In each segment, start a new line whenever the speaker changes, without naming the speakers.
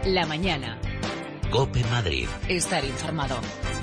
La mañana.
COPE Madrid.
Estar informado.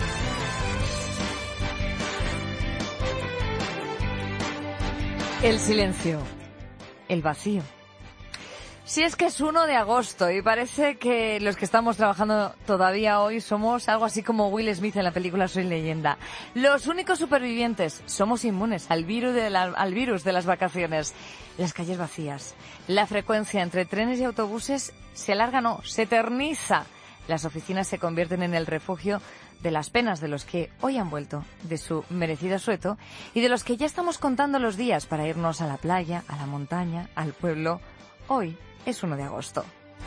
El silencio. El vacío. Si es que es 1 de agosto y parece que los que estamos trabajando todavía hoy somos algo así como Will Smith en la película Soy Leyenda. Los únicos supervivientes somos inmunes al virus de las vacaciones. Las calles vacías. La frecuencia entre trenes y autobuses se alarga, no, se eterniza. Las oficinas se convierten en el refugio de las penas de los que hoy han vuelto de su merecido asueto y de los que ya estamos contando los días para irnos a la playa, a la montaña, al pueblo. Hoy es 1 de agosto.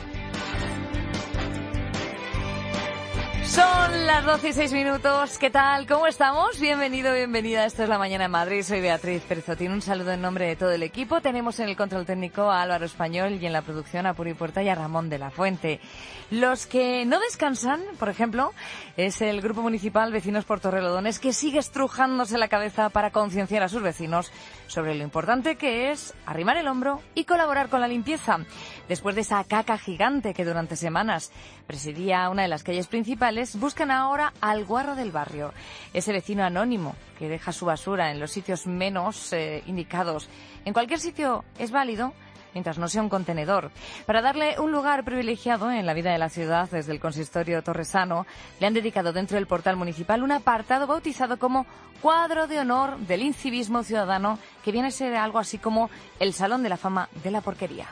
Son las 12:06. ¿Qué tal? ¿Cómo estamos? Bienvenido, bienvenida. Esto es La Mañana en Madrid. Soy Beatriz Pérez-Otín. Un saludo en nombre de todo el equipo. Tenemos en el control técnico a Álvaro Español y en la producción a Puri Puerta y a Ramón de la Fuente. Los que no descansan, por ejemplo, es el Grupo Municipal Vecinos por Torrelodones, que sigue estrujándose la cabeza para concienciar a sus vecinos sobre lo importante que es arrimar el hombro y colaborar con la limpieza. Después de esa caca gigante que durante semanas presidía una de las calles principales, buscan ahora al guarro del barrio, ese vecino anónimo que deja su basura en los sitios menos indicados. En cualquier sitio es válido, mientras no sea un contenedor. Para darle un lugar privilegiado en la vida de la ciudad, desde el consistorio torresano, le han dedicado dentro del portal municipal un apartado bautizado como Cuadro de Honor del Incivismo Ciudadano, que viene a ser algo así como el Salón de la Fama de la Porquería.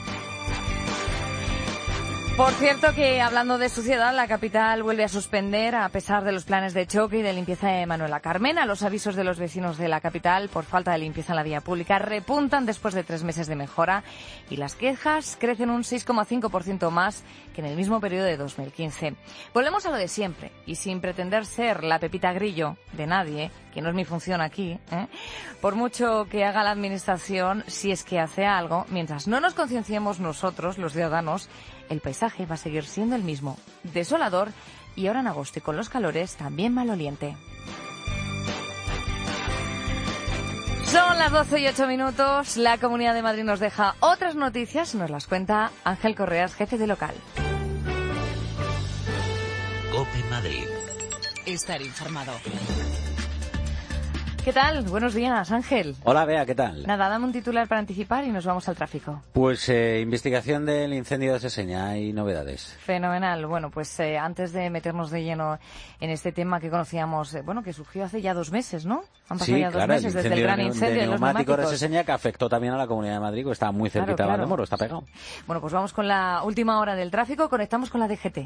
Por cierto que, hablando de suciedad, la capital vuelve a suspender, a pesar de los planes de choque y de limpieza de Manuela Carmena. Los avisos de los vecinos de la capital por falta de limpieza en la vía pública repuntan después de 3 meses de mejora y las quejas crecen un 6,5% más que en el mismo periodo de 2015. Volvemos a lo de siempre y sin pretender ser la Pepita Grillo de nadie, que no es mi función aquí, por mucho que haga la administración, si es que hace algo, mientras no nos concienciemos nosotros, los ciudadanos, el paisaje va a seguir siendo el mismo, desolador y ahora en agosto y con los calores también maloliente. Son las 12:08. La Comunidad de Madrid nos deja otras noticias, nos las cuenta Ángel Correas, jefe de local.
COPE Madrid.
Estar informado.
¿Qué tal? Buenos días, Ángel.
Hola, Bea, ¿qué tal?
Nada, dame un titular para anticipar y nos vamos al tráfico.
Pues investigación del incendio de Seseña, hay novedades.
Fenomenal. Bueno, pues antes de meternos de lleno en este tema que conocíamos, que surgió hace ya 2 meses, ¿no? Han pasado ya 2 meses desde el gran incendio de los neumáticos
de Seseña, que afectó también a la Comunidad de Madrid, que está muy cerquita de Valdemoro, está pegado.
Bueno, pues vamos con la última hora del tráfico, conectamos con la DGT.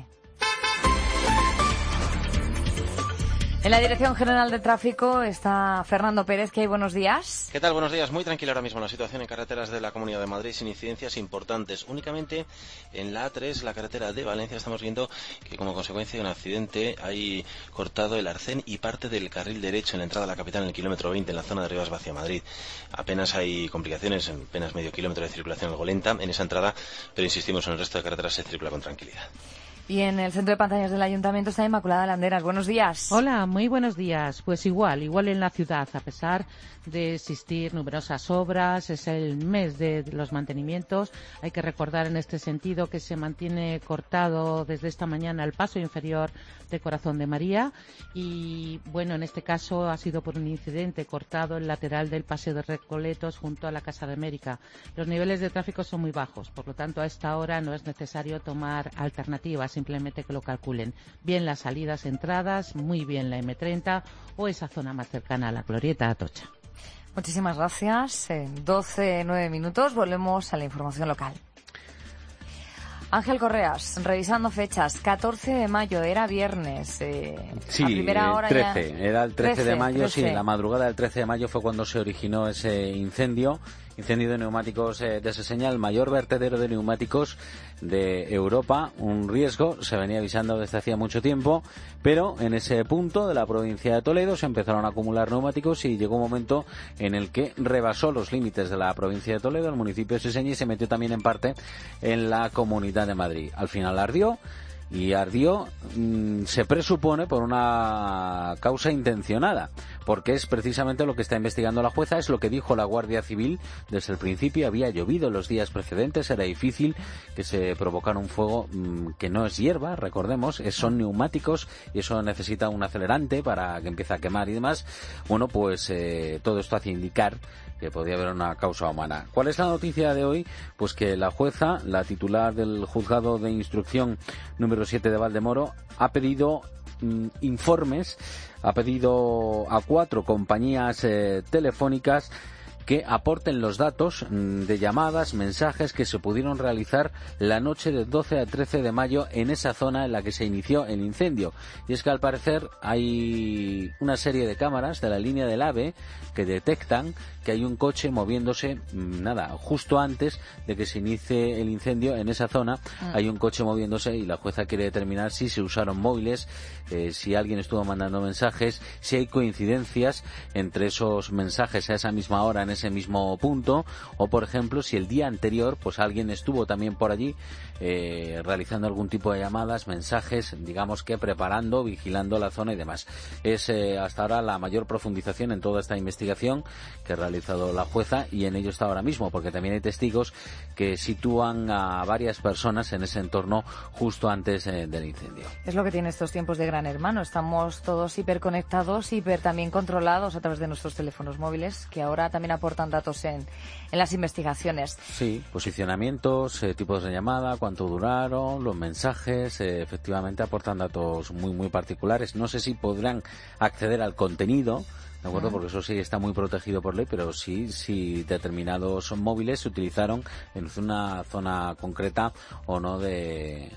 En la Dirección General de Tráfico está Fernando Pérez, que hay buenos días.
¿Qué tal? Buenos días. Muy tranquila ahora mismo la situación en carreteras de la Comunidad de Madrid sin incidencias importantes. Únicamente en la A3, la carretera de Valencia, estamos viendo que como consecuencia de un accidente hay cortado el arcén y parte del carril derecho en la entrada a la capital en el kilómetro 20 en la zona de Rivas hacia Madrid. Apenas hay complicaciones, en apenas medio kilómetro de circulación algo lenta en esa entrada, pero insistimos, en el resto de carreteras se circula con tranquilidad.
Y en el centro de pantallas del Ayuntamiento está Inmaculada Landeras. Buenos días.
Hola, muy buenos días. Pues igual en la ciudad, a pesar de existir numerosas obras, es el mes de los mantenimientos. Hay que recordar en este sentido que se mantiene cortado desde esta mañana el paso inferior de Corazón de María y, en este caso ha sido por un incidente cortado el lateral del Paseo de Recoletos junto a la Casa de América. Los niveles de tráfico son muy bajos, por lo tanto a esta hora no es necesario tomar alternativas, simplemente que lo calculen. Bien las salidas, entradas, muy bien la M30 o esa zona más cercana a la Glorieta Atocha.
Muchísimas gracias. En 12:09 volvemos a la información local. Ángel Correas, revisando fechas, 14 de mayo, era viernes.
Sí,
a primera hora
13,
ya...
era el 13 de mayo,
13.
Sí, en la madrugada del 13 de mayo fue cuando se originó ese incendio de neumáticos de Seseña, el mayor vertedero de neumáticos de Europa, un riesgo, se venía avisando desde hacía mucho tiempo, pero en ese punto de la provincia de Toledo se empezaron a acumular neumáticos y llegó un momento en el que rebasó los límites de la provincia de Toledo, el municipio de Seseña, y se metió también en parte en la Comunidad de Madrid. Al final ardió y ardió, se presupone, por una causa intencionada, porque es precisamente lo que está investigando la jueza. Es lo que dijo la Guardia Civil desde el principio. Había llovido los días precedentes, era difícil que se provocara un fuego que no es hierba, recordemos, son neumáticos y eso necesita un acelerante para que empiece a quemar y demás. Bueno, pues todo esto hace indicar que podría haber una causa humana. ¿Cuál es la noticia de hoy? Pues que la jueza, la titular del juzgado de instrucción número 7 de Valdemoro, ha pedido informes, ha pedido a 4 compañías telefónicas que aporten los datos de llamadas, mensajes que se pudieron realizar la noche del 12 al 13 de mayo en esa zona en la que se inició el incendio. Y es que al parecer hay una serie de cámaras de la línea del AVE que detectan que hay un coche moviéndose, justo antes de que se inicie el incendio en esa zona. Hay un coche moviéndose y la jueza quiere determinar si se usaron móviles, si alguien estuvo mandando mensajes, si hay coincidencias entre esos mensajes a esa misma hora en ese mismo punto, o por ejemplo si el día anterior pues alguien estuvo también por allí realizando algún tipo de llamadas, mensajes, digamos que preparando, vigilando la zona y demás. Es hasta ahora la mayor profundización en toda esta investigación que ha realizado la jueza, y en ello está ahora mismo, porque también hay testigos que sitúan a varias personas en ese entorno justo antes del incendio.
Es lo que tiene estos tiempos de Gran Hermano. Estamos todos hiperconectados, también controlados a través de nuestros teléfonos móviles, que ahora también aportan datos en las investigaciones. Sí,
posicionamientos, tipos de llamada, cuánto duraron, los mensajes, efectivamente aportan datos muy, muy particulares. No sé si podrán acceder al contenido, ¿de acuerdo? Porque eso sí está muy protegido por ley, pero sí determinados móviles se utilizaron en una zona concreta o no de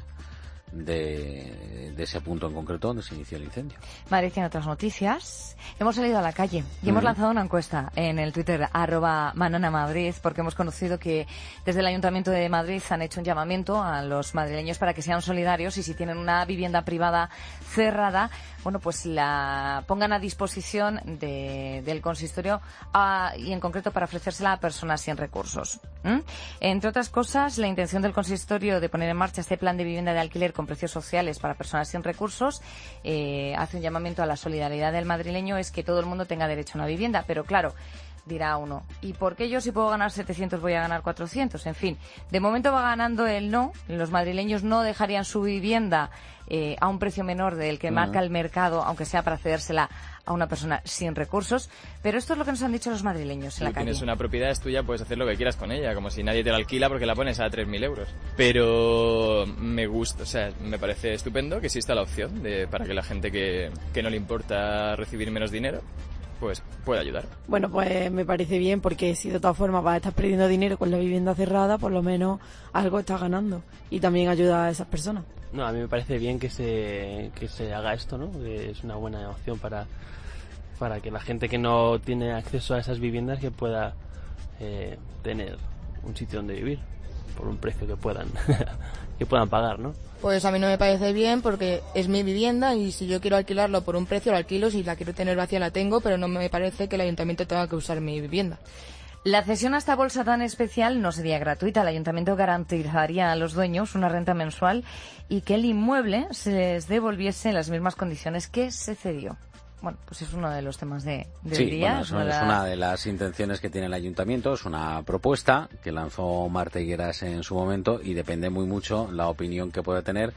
ese punto en concreto donde se inició el incendio.
Madrid tiene otras noticias. Hemos salido a la calle y hemos lanzado una encuesta en el Twitter @mananamadrid, porque hemos conocido que desde el Ayuntamiento de Madrid han hecho un llamamiento a los madrileños para que sean solidarios y si tienen una vivienda privada cerrada, bueno, pues la pongan a disposición del consistorio y en concreto para ofrecérsela a personas sin recursos. Entre otras cosas, la intención del consistorio de poner en marcha este plan de vivienda de alquiler con precios sociales para personas sin recursos hace un llamamiento a la solidaridad del madrileño, es que todo el mundo tenga derecho a una vivienda, pero claro, dirá uno, ¿y por qué yo si puedo ganar 700 voy a ganar 400? En fin, de momento va ganando el no. Los madrileños no dejarían su vivienda a un precio menor del que marca el mercado, aunque sea para cedérsela a una persona sin recursos. Pero esto es lo que nos han dicho los madrileños en la calle. Si
tienes una propiedad, es tuya, puedes hacer lo que quieras con ella, como si nadie te la alquila porque la pones a 3.000 euros. Pero me gusta, me parece estupendo que exista la opción para que la gente que no le importa recibir menos dinero, pues puede ayudar.
Bueno, pues me parece bien, porque si de todas formas vas a estar perdiendo dinero con la vivienda cerrada, por lo menos algo estás ganando y también ayuda a esas personas.
No, a mí me parece bien que se haga esto, ¿no? Que es una buena opción para que la gente que no tiene acceso a esas viviendas que pueda tener un sitio donde vivir por un precio que puedan pagar, ¿no?
Pues a mí no me parece bien, porque es mi vivienda y si yo quiero alquilarlo por un precio lo alquilo, si la quiero tener vacía la tengo, pero no me parece que el ayuntamiento tenga que usar mi vivienda.
La cesión a esta bolsa tan especial no sería gratuita. El ayuntamiento garantizaría a los dueños una renta mensual y que el inmueble se les devolviese en las mismas condiciones que se cedió. Bueno, pues es uno de los temas del día.
Bueno, es una de las intenciones que tiene el ayuntamiento, es una propuesta que lanzó Marta Higueras en su momento y depende muy mucho la opinión que puede tener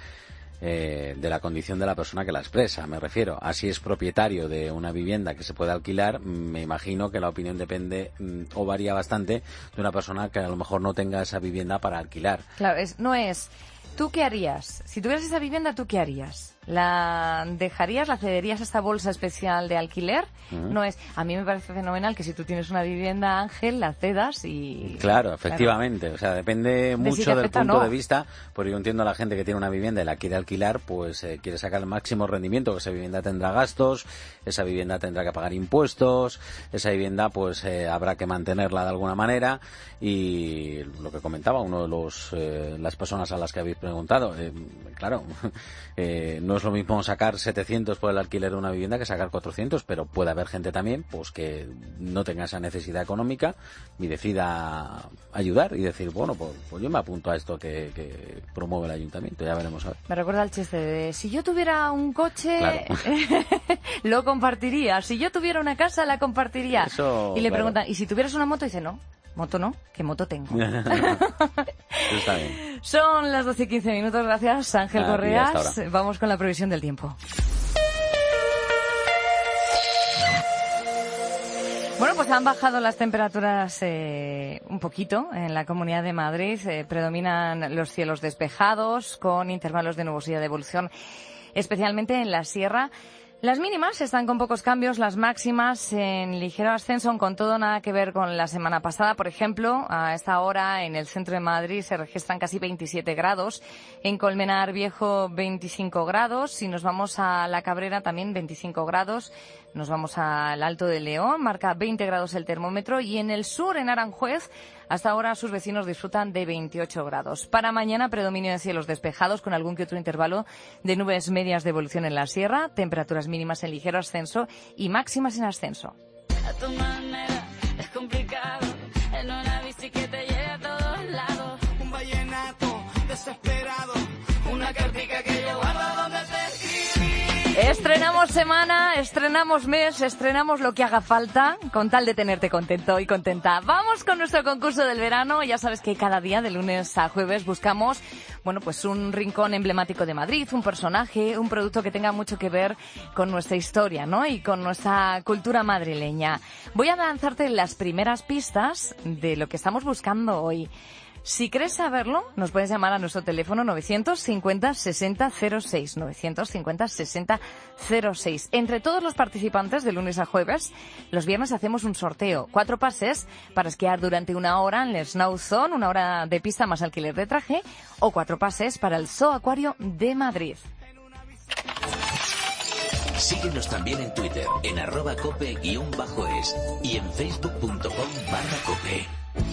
de la condición de la persona que la expresa, me refiero. Así es propietario de una vivienda que se puede alquilar, me imagino que la opinión depende o varía bastante de una persona que a lo mejor no tenga esa vivienda para alquilar.
Claro, no es... ¿Tú qué harías? Si tuvieras esa vivienda, ¿tú qué harías? ¿La dejarías, la cederías a esta bolsa especial de alquiler? No es... A mí me parece fenomenal que si tú tienes una vivienda, Ángel, la cedas y...
Claro, efectivamente. Claro. O sea, depende mucho del punto de vista, porque yo entiendo a la gente que tiene una vivienda y la quiere alquilar, pues quiere sacar el máximo rendimiento, que esa vivienda tendrá gastos, esa vivienda tendrá que pagar impuestos, esa vivienda pues habrá que mantenerla de alguna manera, y lo que comentaba uno de las personas a las que habéis preguntado, claro, no no es lo mismo sacar 700 por el alquiler de una vivienda que sacar 400, pero puede haber gente también pues que no tenga esa necesidad económica y decida ayudar y decir, bueno, pues yo me apunto a esto que promueve el ayuntamiento, ya veremos a ver.
Me recuerda el chiste de, si yo tuviera un coche,
claro.
lo compartiría. Si yo tuviera una casa, la compartiría.
Eso,
y le
claro.
preguntan, ¿y si tuvieras una moto? Y dice, no, moto no, ¿qué moto tengo?
Eso está bien.
Son las 12:15, gracias Ángel Correas.
Hasta ahora.
Vamos con la previsión del tiempo. Bueno, pues han bajado las temperaturas un poquito en la Comunidad de Madrid. Predominan los cielos despejados con intervalos de nubosidad de evolución, especialmente en la sierra. Las mínimas están con pocos cambios, las máximas en ligero ascenso, con todo nada que ver con la semana pasada. Por ejemplo, a esta hora en el centro de Madrid se registran casi 27 grados, en Colmenar Viejo 25 grados, si nos vamos a La Cabrera también 25 grados, nos vamos al Alto de León, marca 20 grados el termómetro, y en el sur, en Aranjuez, hasta ahora sus vecinos disfrutan de 28 grados. Para mañana, predominio de cielos despejados con algún que otro intervalo de nubes medias de evolución en la sierra, temperaturas mínimas en ligero ascenso y máximas en ascenso.
A tu manera es complicado, en una bici que te lleve a todos lados, un vallenato desesperado, una cartica que yo guardo donde te escribí.
Estrenamos semana, estrenamos mes, estrenamos lo que haga falta con tal de tenerte contento y contenta. Vamos con nuestro concurso del verano. Ya sabes que cada día, de lunes a jueves, buscamos, bueno, pues un rincón emblemático de Madrid, un personaje, un producto que tenga mucho que ver con nuestra historia, ¿no? Y con nuestra cultura madrileña. Voy a lanzarte las primeras pistas de lo que estamos buscando hoy. Si quieres saberlo, nos puedes llamar a nuestro teléfono 950-6006, 950-6006. Entre todos los participantes, de lunes a jueves, los viernes hacemos un sorteo. 4 pases para esquiar durante 1 hora en el Snow Zone, 1 hora de pista más alquiler de traje, o 4 pases para el Zoo Acuario de Madrid.
Síguenos también en Twitter, en @cope_es y en facebook.com/cope.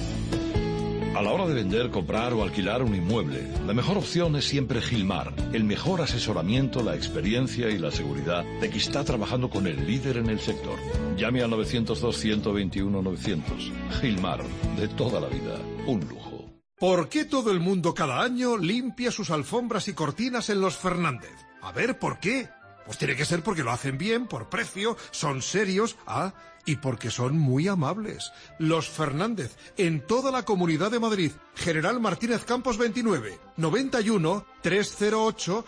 A la hora de vender, comprar o alquilar un inmueble, la mejor opción es siempre Gilmar. El mejor asesoramiento, la experiencia y la seguridad de que está trabajando con el líder en el sector. Llame al 902-121-900. Gilmar, de toda la vida, un lujo.
¿Por qué todo el mundo cada año limpia sus alfombras y cortinas en Los Fernández? A ver, ¿por qué? Pues tiene que ser porque lo hacen bien, por precio, son serios, y porque son muy amables. Los Fernández, en toda la Comunidad de Madrid. General Martínez Campos 29, 91 308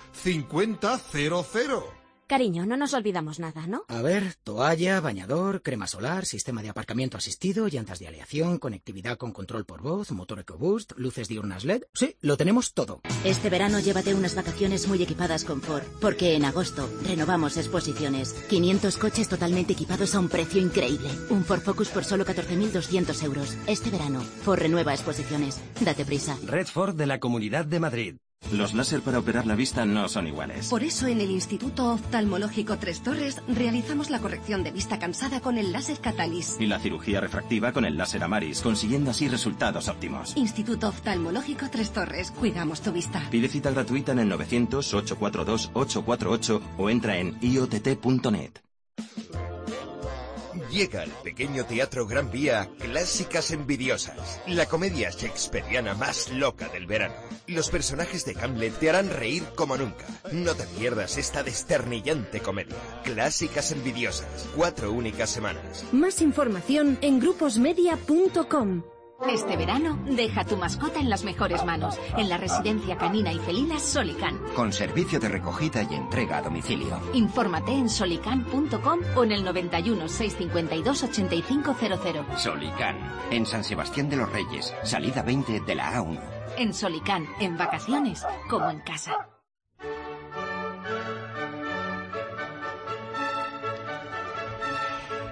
5000.
Cariño, no nos olvidamos nada, ¿no?
A ver, toalla, bañador, crema solar, sistema de aparcamiento asistido, llantas de aleación, conectividad con control por voz, motor EcoBoost, luces diurnas LED... Sí, lo tenemos todo.
Este verano llévate unas vacaciones muy equipadas con Ford, porque en agosto renovamos exposiciones. 500 coches totalmente equipados a un precio increíble. Un Ford Focus por solo 14.200 euros. Este verano, Ford renueva exposiciones. Date prisa.
Red Ford de la Comunidad de Madrid. Los láser para operar la vista no son iguales.
Por eso en el Instituto Oftalmológico Tres Torres realizamos la corrección de vista cansada con el láser Catalyst.
Y la cirugía refractiva con el láser Amaris, consiguiendo así resultados óptimos.
Instituto Oftalmológico Tres Torres. Cuidamos tu vista.
Pide cita gratuita en el 900-842-848 o entra en iott.net.
Llega al pequeño teatro Gran Vía Clásicas Envidiosas, la comedia shakespeariana más loca del verano. Los personajes de Hamlet te harán reír como nunca. No te pierdas esta desternillante comedia. Clásicas Envidiosas, 4 únicas semanas.
Más información en gruposmedia.com.
Este verano, deja tu mascota en las mejores manos, en la residencia canina y felina Solican.
Con servicio de recogida y entrega a domicilio.
Infórmate en solican.com o en el 91 652 8500.
Solican, en San Sebastián de los Reyes, salida 20 de la A1.
En Solican, en vacaciones como en casa.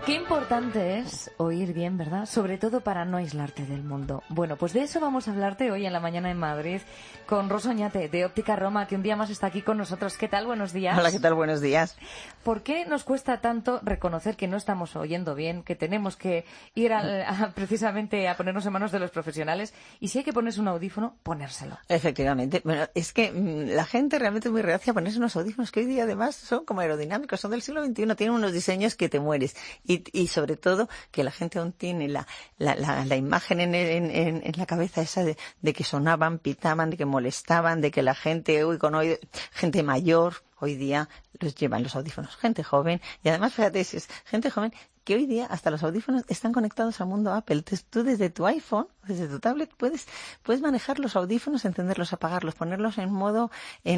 Qué importante es oír bien, ¿verdad? Sobre todo para no aislarte del mundo. Bueno, pues de eso vamos a hablarte hoy en la mañana en Madrid con Rosa Oñate de Óptica Roma, que un día más está aquí con nosotros. ¿Qué tal? Buenos días.
Hola, ¿qué tal? Buenos días.
¿Por qué nos cuesta tanto reconocer que no estamos oyendo bien, que tenemos que ir precisamente a ponernos en manos de los profesionales? Y si hay que ponerse un audífono, ponérselo.
Efectivamente. Bueno, es que la gente realmente es muy reacia a ponerse unos audífonos que hoy día además son como aerodinámicos, son del siglo XXI, tienen unos diseños que te mueres. Y sobre todo que la gente aún tiene la imagen en la cabeza esa de que sonaban, pitaban, de que molestaban, de que la gente, gente mayor, hoy día los llevan los audífonos, gente joven, y además fíjate, si es gente joven que hoy día hasta los audífonos están conectados al mundo Apple. Entonces tú desde tu iPhone, desde tu tablet, puedes manejar los audífonos, encenderlos, apagarlos, ponerlos en modo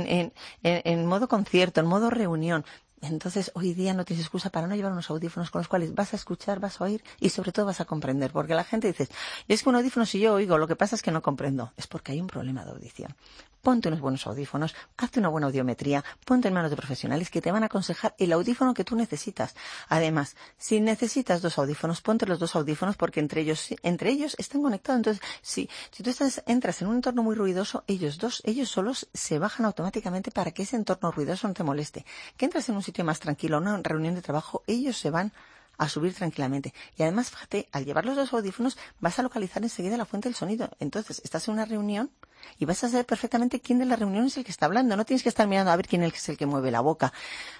modo concierto, en modo reunión. Entonces, hoy día no tienes excusa para no llevar unos audífonos con los cuales vas a escuchar, vas a oír y sobre todo vas a comprender. Porque la gente dice, es que un audífono si yo oigo, lo que pasa es que no comprendo. Es porque hay un problema de audición. Ponte unos buenos audífonos, hazte una buena audiometría, ponte en manos de profesionales que te van a aconsejar el audífono que tú necesitas. Además, si necesitas 2 audífonos, ponte los 2 audífonos porque entre ellos están conectados. Entonces, si tú entras en un entorno muy ruidoso, ellos solos se bajan automáticamente para que ese entorno ruidoso no te moleste. Que entras en un sitio más tranquilo, una reunión de trabajo, ellos se van a subir tranquilamente. Y además, fíjate, al llevar los 2 audífonos vas a localizar enseguida la fuente del sonido. Entonces, estás en una reunión y vas a saber perfectamente quién de la reunión es el que está hablando. No tienes que estar mirando a ver quién es el que mueve la boca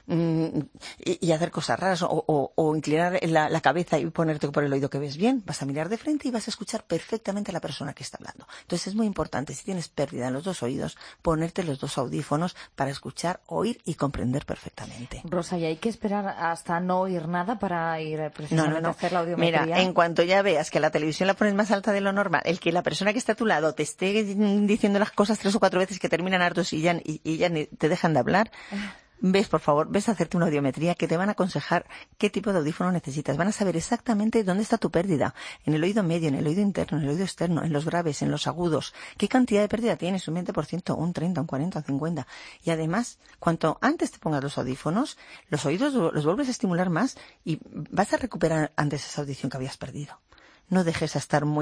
y hacer cosas raras o inclinar la cabeza y ponerte por el oído que ves bien. Vas a mirar de frente y vas a escuchar perfectamente a la persona que está hablando. Entonces es muy importante, si tienes pérdida en los 2 oídos, ponerte los 2 audífonos para escuchar, oír y comprender perfectamente.
Rosa, ¿y hay que esperar hasta no oír nada para ir precisamente a hacer la audiometría?
Mira, en cuanto ya veas que la televisión la pones más alta de lo normal, el que la persona que está a tu lado te esté diciendo las cosas 3 o 4 veces que terminan hartos y ya ni te dejan de hablar, ves a hacerte una audiometría que te van a aconsejar qué tipo de audífono necesitas. Van a saber exactamente dónde está tu pérdida, en el oído medio, en el oído interno, en el oído externo, en los graves, en los agudos, qué cantidad de pérdida tienes, un 20%, un 30%, un 40%, un 50%. Y además, cuanto antes te pongas los audífonos, los oídos los vuelves a estimular más y vas a recuperar antes esa audición que habías perdido. No dejes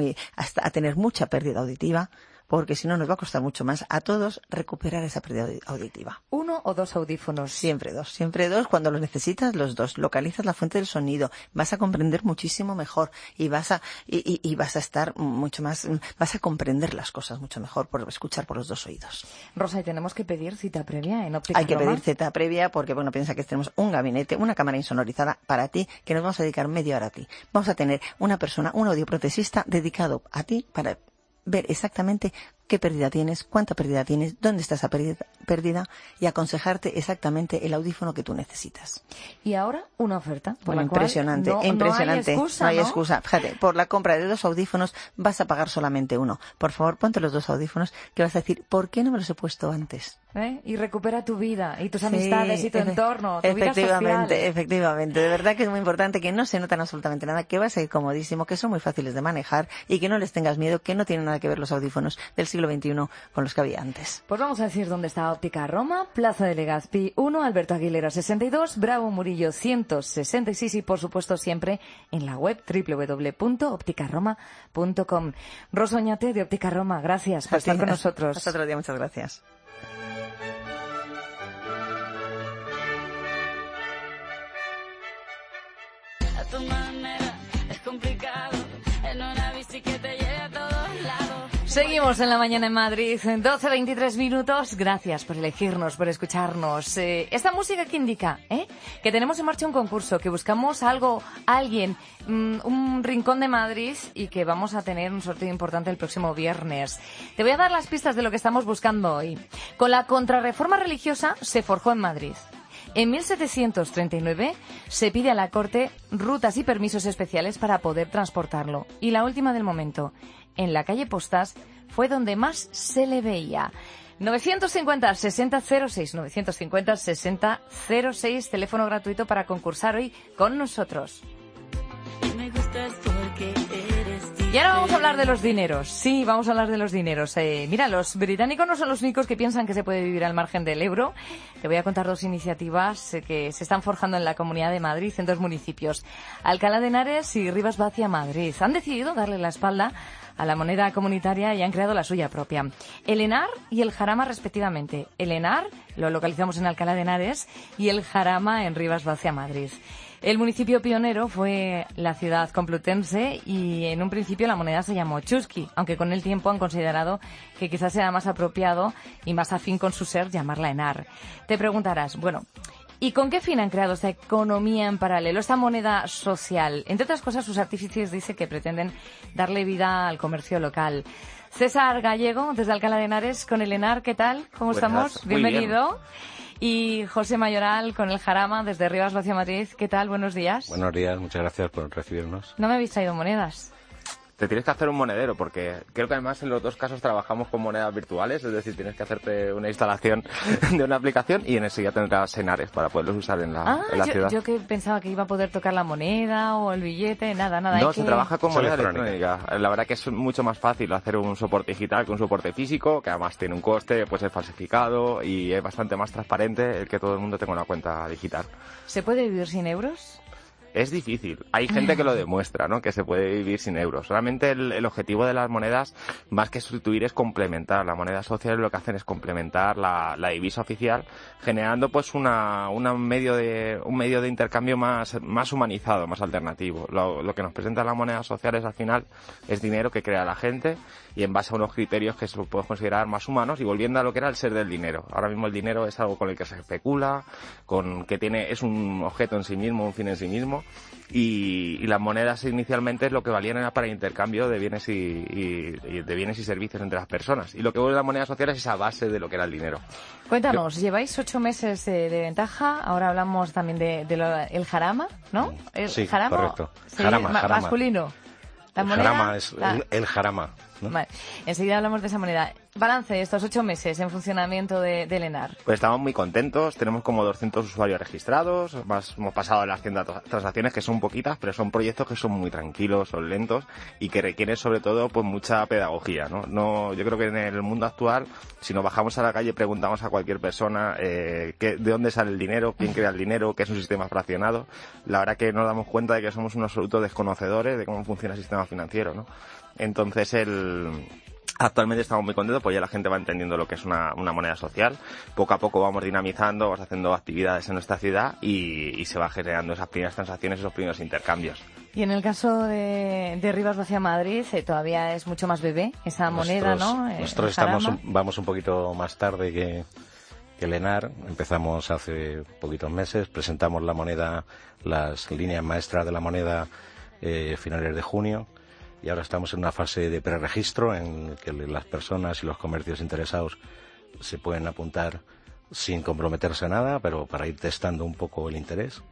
a tener mucha pérdida auditiva, porque si no nos va a costar mucho más a todos recuperar esa pérdida auditiva.
1 o 2 audífonos.
Siempre 2. Cuando los necesitas, los 2. Localizas la fuente del sonido, vas a comprender muchísimo mejor y vas a estar mucho más, vas a comprender las cosas mucho mejor por escuchar por los 2 oídos.
Rosa, ¿y tenemos que pedir cita previa en Óptica Roma?
Hay que pedir cita previa porque, piensa que tenemos un gabinete, una cámara insonorizada para ti, que nos vamos a dedicar media hora a ti. Vamos a tener una persona, un audioprotesista dedicado a ti para ver exactamente qué pérdida tienes, cuánta pérdida tienes, dónde está esa pérdida y aconsejarte exactamente el audífono que tú necesitas.
Y ahora una oferta.
Impresionante.
No hay
excusa. Fíjate, por la compra de 2 audífonos vas a pagar solamente 1. Por favor, ponte los 2 audífonos que vas a decir, ¿por qué no me los he puesto antes?
Y recupera tu vida y tus amistades y tu entorno, tu vida social.
Efectivamente. De verdad que es muy importante que no se notan absolutamente nada, que vas a ir comodísimo, que son muy fáciles de manejar y que no les tengas miedo, que no tienen nada que ver los audífonos del siglo XXI con los que había antes.
Pues vamos a decir dónde está Óptica Roma: Plaza de Legazpi 1, Alberto Aguilera 62, Bravo Murillo 166 y por supuesto siempre en la web www.opticaroma.com. Rosa Oñate de Óptica Roma, gracias por estar con nosotros.
Hasta otro día, muchas gracias.
A tu manera es complicado, en una bici que te lleve a todos lados.
Seguimos en la mañana en Madrid, 12:23 minutos. Gracias por elegirnos, por escucharnos. Esta música que indica, que tenemos en marcha un concurso, que buscamos alguien, un rincón de Madrid y que vamos a tener un sorteo importante el próximo viernes. Te voy a dar las pistas de lo que estamos buscando hoy. Con la contrarreforma religiosa se forjó en Madrid. En 1739 se pide a la Corte rutas y permisos especiales para poder transportarlo. Y la última del momento, en la calle Postas, fue donde más se le veía. 950-6006, 950-6006, teléfono gratuito para concursar hoy con nosotros.
Me gustas porque eres tú.
Y ahora vamos a hablar de los dineros. Sí, vamos a hablar de los dineros. Mira, los británicos no son los únicos que piensan que se puede vivir al margen del euro. Te voy a contar dos iniciativas que se están forjando en la Comunidad de Madrid, en dos municipios, Alcalá de Henares y Rivas Vacia, Madrid. Han decidido darle la espalda a la moneda comunitaria y han creado la suya propia. El ENAR y el Jarama, respectivamente. El ENAR lo localizamos en Alcalá de Henares y el Jarama en Rivas Vacia, Madrid. El municipio pionero fue la ciudad complutense y en un principio la moneda se llamó Chusqui, aunque con el tiempo han considerado que quizás sea más apropiado y más afín con su ser llamarla ENAR. Te preguntarás, bueno, ¿y con qué fin han creado esta economía en paralelo, esta moneda social? Entre otras cosas, sus artífices dicen que pretenden darle vida al comercio local. César Gallego, desde Alcalá de Henares, con el ENAR, ¿qué tal? ¿Cómo estamos? Bienvenido. Y José Mayoral, con el Jarama, desde Rivas Vacia, Madrid. ¿Qué tal? Buenos días.
Buenos días, muchas gracias por recibirnos.
No me habéis traído monedas.
Te tienes que hacer un monedero, porque creo que además en los dos casos trabajamos con monedas virtuales, es decir, tienes que hacerte una instalación de una aplicación y en ese ya tendrás enares para poderlos usar en la ciudad.
Yo que pensaba que iba a poder tocar la moneda o el billete, nada.
No, se trabaja con moneda electrónica. La verdad que es mucho más fácil hacer un soporte digital que un soporte físico, que además tiene un coste, puede ser falsificado y es bastante más transparente el que todo el mundo tenga una cuenta digital.
¿Se puede vivir sin euros?
Es difícil. Hay gente que lo demuestra, ¿no? Que se puede vivir sin euros. Realmente el objetivo de las monedas, más que sustituir, es complementar. Las monedas sociales lo que hacen es complementar la divisa oficial, generando pues un medio de intercambio más humanizado, más alternativo. Lo que nos presentan las monedas sociales al final es dinero que crea la gente y en base a unos criterios que se pueden considerar más humanos, y volviendo a lo que era el ser del dinero. Ahora mismo el dinero es algo con el que se especula, es un objeto en sí mismo, un fin en sí mismo. Y las monedas inicialmente es lo que valían era para intercambio de bienes y servicios entre las personas. Y lo que vuelve las monedas sociales es esa base de lo que era el dinero.
Cuéntanos, lleváis 8 meses de ventaja, ahora hablamos también del Jarama, ¿no?
Sí,
Jarama,
correcto.
Jarama. Masculino. La moneda,
Jarama es el Jarama, ¿no?
Vale. Enseguida hablamos de esa moneda. Balance de estos 8 meses en funcionamiento del ENAR.
Pues estamos muy contentos, tenemos como 200 usuarios registrados, hemos pasado las 100 transacciones, que son poquitas, pero son proyectos que son muy tranquilos, son lentos y que requieren sobre todo pues mucha pedagogía, ¿no? Yo creo que en el mundo actual, si nos bajamos a la calle y preguntamos a cualquier persona de dónde sale el dinero, quién crea el dinero, qué es un sistema fraccionado, la verdad que nos damos cuenta de que somos unos absolutos desconocedores de cómo funciona el sistema financiero, ¿no? Entonces actualmente estamos muy contentos, pues ya la gente va entendiendo lo que es una moneda social. Poco a poco vamos dinamizando, vamos haciendo actividades en nuestra ciudad y se va generando esas primeras transacciones, esos primeros intercambios.
Y en el caso de Rivas Vacia, Madrid, todavía es mucho más bebé esa moneda, ¿no?
Nosotros vamos un poquito más tarde que el ENAR. Empezamos hace poquitos meses, presentamos la moneda, las líneas maestras de la moneda finales de junio. Y ahora estamos en una fase de preregistro en que las personas y los comercios interesados se pueden apuntar sin comprometerse a nada, pero para ir testando un poco el interés.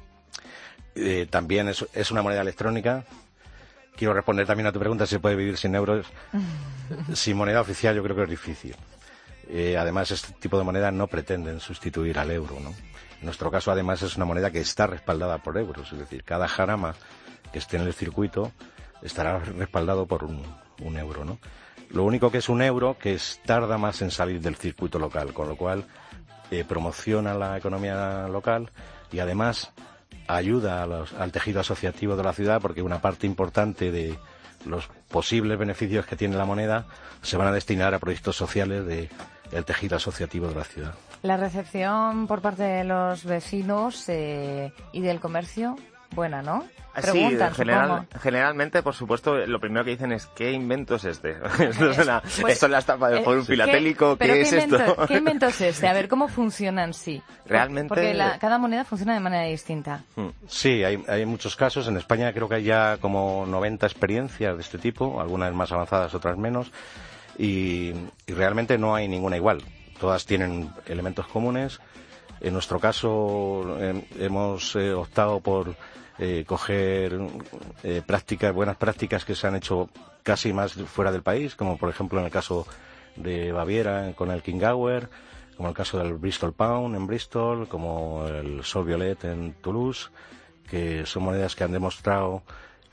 También es una moneda electrónica. Quiero responder también a tu pregunta si se puede vivir sin euros. Sin moneda oficial yo creo que es difícil. Además, este tipo de monedas no pretenden sustituir al euro, ¿no? En nuestro caso, además, es una moneda que está respaldada por euros. Es decir, cada jarama que esté en el circuito estará respaldado por un euro, ¿no? Lo único que es un euro que tarda más en salir del circuito local, con lo cual promociona la economía local y además ayuda al tejido asociativo de la ciudad, porque una parte importante de los posibles beneficios que tiene la moneda se van a destinar a proyectos sociales del tejido asociativo de la ciudad.
La recepción por parte de los vecinos y del comercio, buena, ¿no? Preguntan,
generalmente, por supuesto, lo primero que dicen es ¿qué invento es este? Esto es la estampa del foro filatélico, ¿qué es esto?
¿Qué invento es este? A ver, ¿cómo funciona en sí?
Realmente...
Porque cada moneda funciona de manera distinta.
Sí, hay muchos casos. En España creo que hay ya como 90 experiencias de este tipo, algunas más avanzadas, otras menos, y realmente no hay ninguna igual. Todas tienen elementos comunes. En nuestro caso hemos optado por coger buenas prácticas que se han hecho casi más fuera del país, como por ejemplo en el caso de Baviera con el King Hour, como el caso del Bristol Pound en Bristol, como el Sol Violet en Toulouse, que son monedas que han demostrado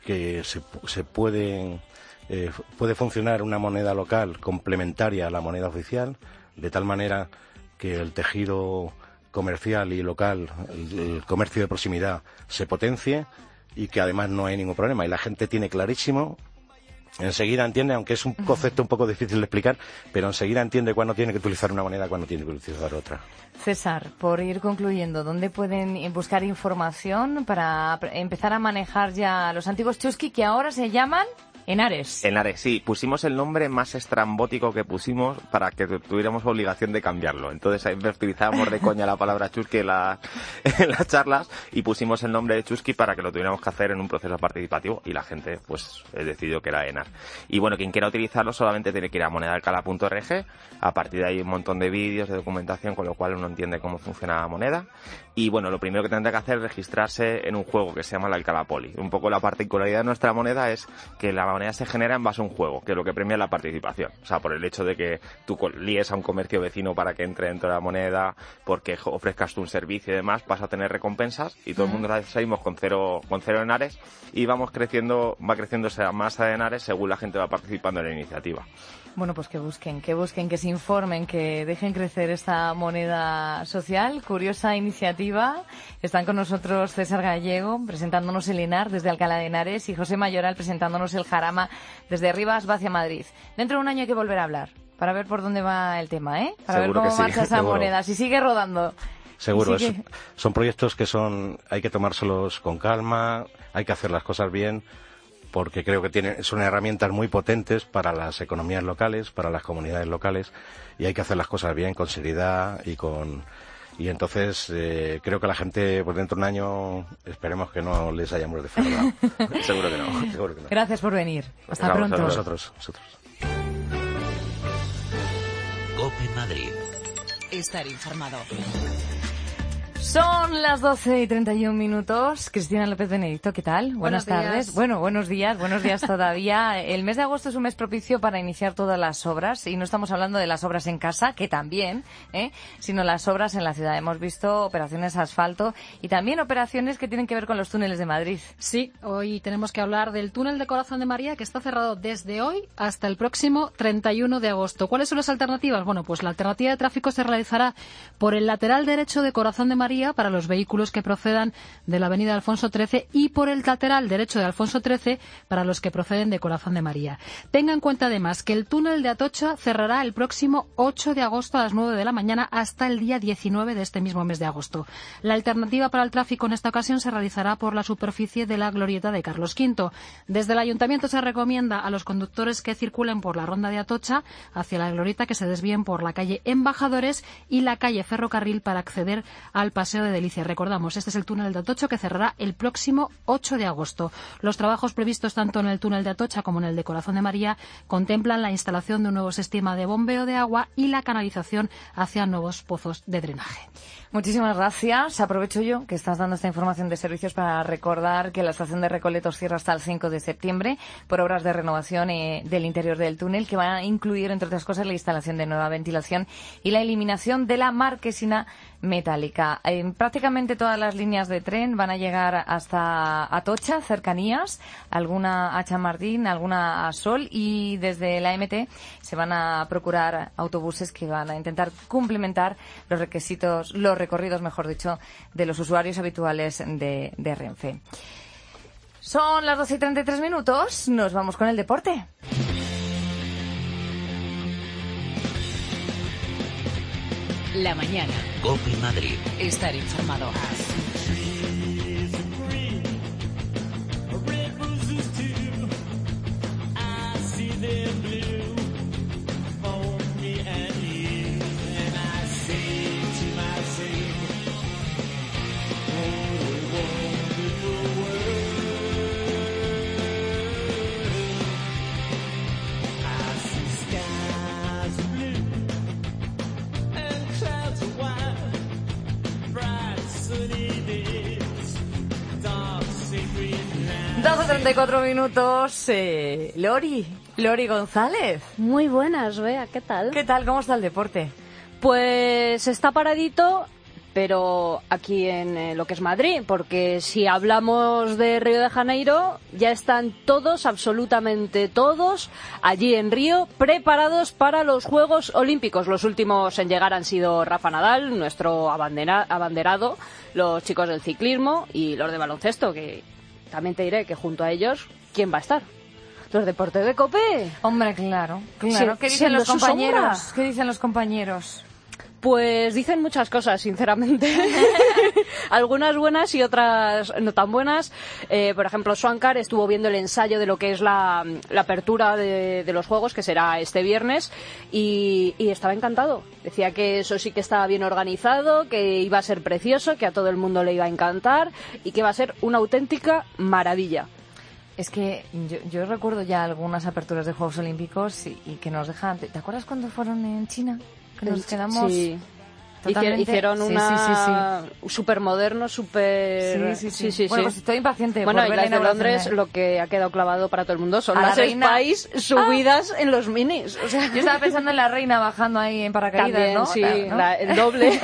que se puede funcionar una moneda local complementaria a la moneda oficial, de tal manera que el tejido comercial y local, el comercio de proximidad, se potencie y que además no hay ningún problema. Y la gente tiene clarísimo, enseguida entiende, aunque es un concepto un poco difícil de explicar, pero enseguida entiende cuándo tiene que utilizar una moneda, cuándo tiene que utilizar otra.
César, por ir concluyendo, ¿dónde pueden buscar información para empezar a manejar ya los antiguos chusqui que ahora se llaman Henares?
Henares, sí. Pusimos el nombre más estrambótico que pusimos para que tuviéramos obligación de cambiarlo. Entonces ahí utilizábamos de coña la palabra chusqui en las charlas y pusimos el nombre de chusqui para que lo tuviéramos que hacer en un proceso participativo y la gente pues decidió que era Henar. Y bueno, quien quiera utilizarlo solamente tiene que ir a monedalcala.org. A partir de ahí un montón de vídeos, de documentación, con lo cual uno entiende cómo funciona la moneda. Y bueno, lo primero que tendrá que hacer es registrarse en un juego que se llama la Alcalá Poli. Un poco la particularidad de nuestra moneda es que la moneda se genera en base a un juego, que es lo que premia la participación. O sea, por el hecho de que tú líes a un comercio vecino para que entre dentro de la moneda, porque ofrezcas tú un servicio y demás, vas a tener recompensas y todo el mundo salimos con cero Henares y va creciendo esa masa de Henares según la gente va participando en la iniciativa.
Bueno, pues que busquen, que se informen, que dejen crecer esta moneda social. Curiosa iniciativa. Están con nosotros César Gallego, presentándonos el Henar desde Alcalá de Henares, y José Mayoral presentándonos el Jarama desde Rivas hacia Madrid. Dentro de un año hay que volver a hablar, para ver por dónde va el tema, ¿eh? Para
Seguro
ver cómo marcha esa
seguro.
moneda, si sigue rodando.
Seguro,
Sí que...
son proyectos que hay que tomárselos con calma, hay que hacer las cosas bien, porque creo que son herramientas muy potentes para las economías locales, para las comunidades locales, y hay que hacer las cosas bien, con seriedad y entonces creo que la gente, pues dentro de un año, esperemos que no les hayamos defraudado. Seguro que no.
Gracias por venir. Hasta pronto.
Nosotros.
COPE Madrid.
Estar informado.
Son las 12:31. Cristina López Benedicto, ¿qué tal? Buenas tardes. Bueno, buenos días todavía. El mes de agosto es un mes propicio para iniciar todas las obras, y no estamos hablando de las obras en casa, que también, sino las obras en la ciudad. Hemos visto operaciones asfalto y también operaciones que tienen que ver con los túneles de Madrid.
Sí, hoy tenemos que hablar del túnel de Corazón de María, que está cerrado desde hoy hasta el próximo 31 de agosto. ¿Cuáles son las alternativas? Bueno, pues la alternativa de tráfico se realizará por el lateral derecho de Corazón de María para los vehículos que procedan de la avenida Alfonso XIII y por el lateral derecho de Alfonso XIII para los que proceden de Corazón de María. Tenga en cuenta además que el túnel de Atocha cerrará el próximo 8 de agosto a las 9 de la mañana hasta el día 19 de este mismo mes de agosto. La alternativa para el tráfico en esta ocasión se realizará por la superficie de la glorieta de Carlos V. Desde el Ayuntamiento se recomienda a los conductores que circulen por la ronda de Atocha hacia la glorieta que se desvíen por la calle Embajadores y la calle Ferrocarril para acceder al Paseo de Delicia. Recordamos, este es el túnel de Atocha que cerrará el próximo 8 de agosto. Los trabajos previstos tanto en el túnel de Atocha como en el de Corazón de María contemplan la instalación de un nuevo sistema de bombeo de agua y la canalización hacia nuevos pozos de drenaje.
Muchísimas gracias. Aprovecho yo que estás dando esta información de servicios para recordar que la estación de Recoletos cierra hasta el 5 de septiembre por obras de renovación del interior del túnel, que van a incluir, entre otras cosas, la instalación de nueva ventilación y la eliminación de la marquesina metálica. Prácticamente todas las líneas de tren van a llegar hasta Atocha, cercanías, alguna a Chamartín, alguna a Sol, y desde la MT se van a procurar autobuses que van a intentar complementar los recorridos, mejor dicho, de los usuarios habituales de Renfe. Son las 12:33. Nos vamos con el deporte.
La mañana.
COPE Madrid.
Estar informado.
Dos 34 minutos. Lori González.
Muy buenas, Bea, ¿qué tal?
¿Qué tal? ¿Cómo está el deporte?
Pues está paradito,
pero aquí en lo que es Madrid, porque si hablamos de Río de Janeiro, ya están todos, absolutamente todos, allí en Río, preparados para los Juegos Olímpicos. Los últimos en llegar han sido Rafa Nadal, nuestro abanderado, los chicos del ciclismo y los de baloncesto, que también te diré que junto a ellos, ¿quién va a estar? Los deportes de COPE.
Hombre, claro.
Sí,
¿Qué dicen los
sus
compañeros?
sombras.
¿Qué dicen los compañeros?
Pues dicen muchas cosas, sinceramente. Algunas buenas y otras no tan buenas. Por ejemplo, Swankar estuvo viendo el ensayo de lo que es la apertura de los Juegos, que será este viernes, y estaba encantado. Decía que eso sí que estaba bien organizado, que iba a ser precioso, que a todo el mundo le iba a encantar y que va a ser una auténtica maravilla.
Es que yo recuerdo ya algunas aperturas de Juegos Olímpicos y que nos dejan... ¿Te acuerdas cuando fueron en China? Que nos quedamos...
Sí.
Totalmente...
Hicieron una súper moderno, súper...
Sí. Bueno, pues estoy impaciente
bueno,
por
y
ver
las
la
de Londres,
inauguración
lo que ha quedado clavado para todo el mundo son
a
las
la reina...
Spice subidas en los minis. O sea...
Yo estaba pensando en la reina bajando ahí en paracaídas,
también,
¿no?
sí,
Claro, ¿no?
el doble.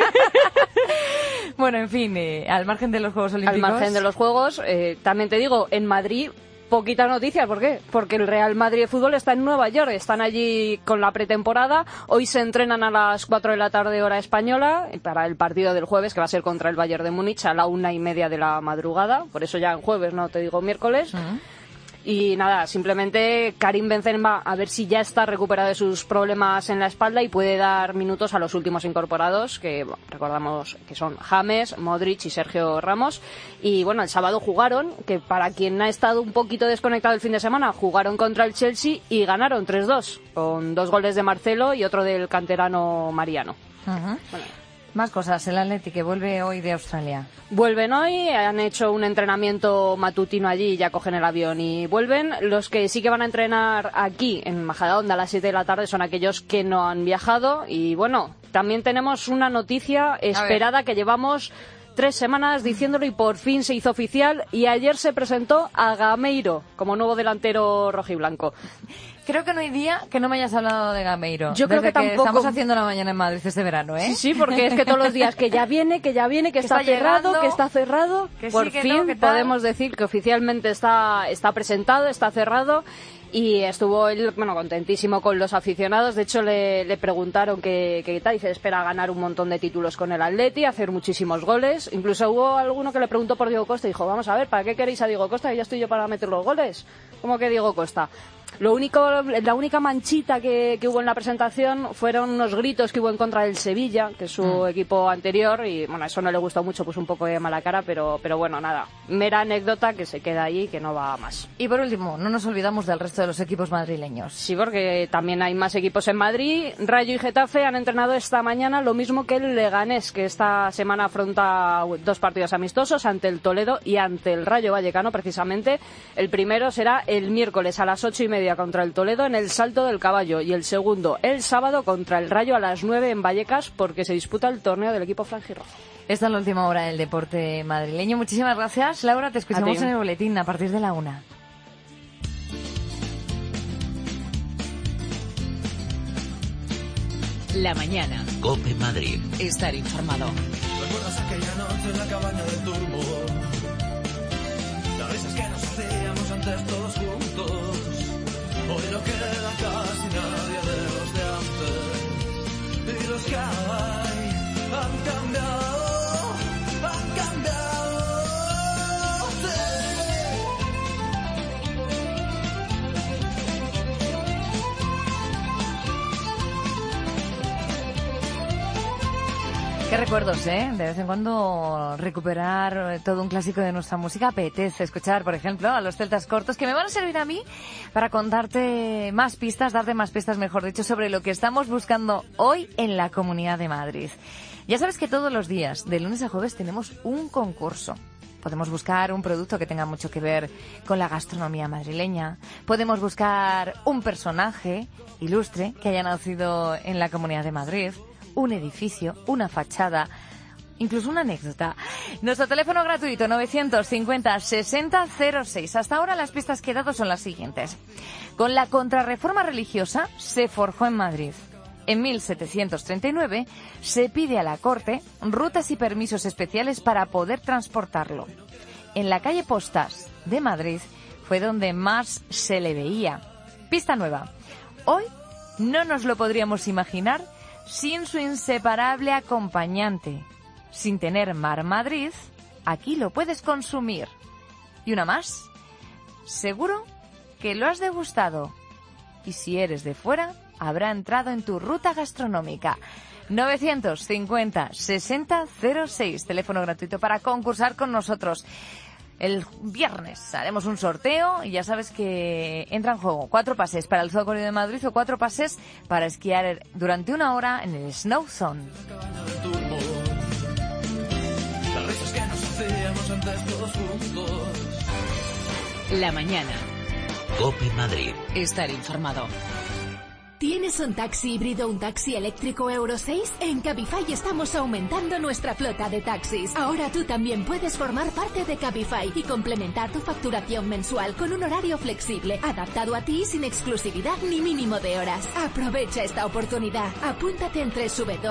Bueno, en fin, al margen de los Juegos Olímpicos...
Al margen de los Juegos, también te digo, en Madrid... Poquitas noticias, ¿por qué? Porque el Real Madrid de fútbol está en Nueva York, están allí con la pretemporada, hoy se entrenan a las 4 de la tarde hora española para el partido del jueves, que va a ser contra el Bayern de Múnich a la 1:30 de la madrugada, por eso ya en jueves, no te digo miércoles. Y nada, simplemente Karim Benzema a ver si ya está recuperado de sus problemas en la espalda y puede dar minutos a los últimos incorporados, que bueno, recordamos que son James, Modric y Sergio Ramos. Y bueno, el sábado jugaron, que para quien ha estado un poquito desconectado el fin de semana, jugaron contra el Chelsea y ganaron 3-2, con 2 goles de Marcelo y otro del canterano Mariano. Bueno.
Más cosas, el Atleti que vuelve hoy de Australia.
Vuelven hoy, han hecho un entrenamiento matutino allí, ya cogen el avión y vuelven. Los que sí que van a entrenar aquí, en Majadahonda, a las 7 de la tarde, son aquellos que no han viajado. Y bueno, también tenemos una noticia esperada que llevamos 3 semanas diciéndolo y por fin se hizo oficial. Y ayer se presentó a Gameiro como nuevo delantero rojiblanco.
Creo que no hay día que no me hayas hablado de Gameiro.
Yo creo que tampoco.
Estamos haciendo la mañana en Madrid este verano, ¿eh?
Sí, porque es que todos los días que ya viene, que está cerrado,
llegando,
que está cerrado.
Que
por
sí, que
fin
no, ¿qué tal?
podemos decir que oficialmente está presentado, está cerrado. Y estuvo él, bueno, contentísimo con los aficionados. De hecho, le preguntaron qué tal. Dice, espera ganar un montón de títulos con el Atleti, hacer muchísimos goles. Incluso hubo alguno que le preguntó por Diego Costa y dijo, vamos a ver, ¿para qué queréis a Diego Costa? Que ya estoy yo para meter los goles. ¿Cómo que Diego Costa? La única manchita que hubo en la presentación fueron unos gritos que hubo en contra del Sevilla, que es su equipo anterior, y bueno, eso no le gustó mucho, pues un poco de mala cara, pero bueno, nada, mera anécdota que se queda ahí, que no va más.
Y por último, no nos olvidamos del resto de los equipos madrileños.
Sí, porque también hay más equipos en Madrid. Rayo y Getafe han entrenado esta mañana lo mismo que el Leganés, que esta semana afronta 2 partidos amistosos ante el Toledo y ante el Rayo Vallecano, precisamente. El primero será el miércoles a las 8:30 contra el Toledo en el Salto del Caballo y el segundo el sábado contra el Rayo a las 9 en Vallecas, porque se disputa el torneo del equipo franjirrojo.
Esta es la última hora del deporte madrileño. Muchísimas gracias, Laura. Te escuchamos en el boletín a partir de la 1.
La mañana. COPE Madrid. Estar informado.
¿Recuerdas aquella noche en la cabaña del Turbo? Las risas que nos hacíamos antes todos juntos. Hoy no queda casi nadie de los de antes. Y los que hay han cambiado, han cambiado.
Qué recuerdos, ¿eh? De vez en cuando recuperar todo un clásico de nuestra música. Apetece escuchar, por ejemplo, a los Celtas Cortos, que me van a servir a mí para contarte más pistas, darte más pistas, mejor dicho, sobre lo que estamos buscando hoy en la Comunidad de Madrid. Ya sabes que todos los días, de lunes a jueves, tenemos un concurso. Podemos buscar un producto que tenga mucho que ver con la gastronomía madrileña. Podemos buscar un personaje ilustre que haya nacido en la Comunidad de Madrid, un edificio, una fachada, incluso una anécdota. Nuestro teléfono gratuito 950 60 06. Hasta ahora las pistas que he dado son las siguientes. Con la contrarreforma religiosa se forjó en Madrid. En 1739 se pide a la corte rutas y permisos especiales para poder transportarlo. En la calle Postas de Madrid fue donde más se le veía. Pista nueva. Hoy no nos lo podríamos imaginar sin su inseparable acompañante. Sin tener Mar Madrid, aquí lo puedes consumir. Y una más. Seguro que lo has degustado. Y si eres de fuera, habrá entrado en tu ruta gastronómica. 950 60 06, teléfono gratuito para concursar con nosotros. El viernes haremos un sorteo y ya sabes que entra en juego 4 pases para el Zoo Corrido de Madrid o 4 pases para esquiar durante 1 hora en el Snow Zone.
La mañana. COPE Madrid. Estar informado.
¿Tienes un taxi híbrido o un taxi eléctrico Euro 6? En Cabify estamos aumentando nuestra flota de taxis. Ahora tú también puedes formar parte de Cabify y complementar tu facturación mensual con un horario flexible, adaptado a ti sin exclusividad ni mínimo de horas. Aprovecha esta oportunidad. Apúntate en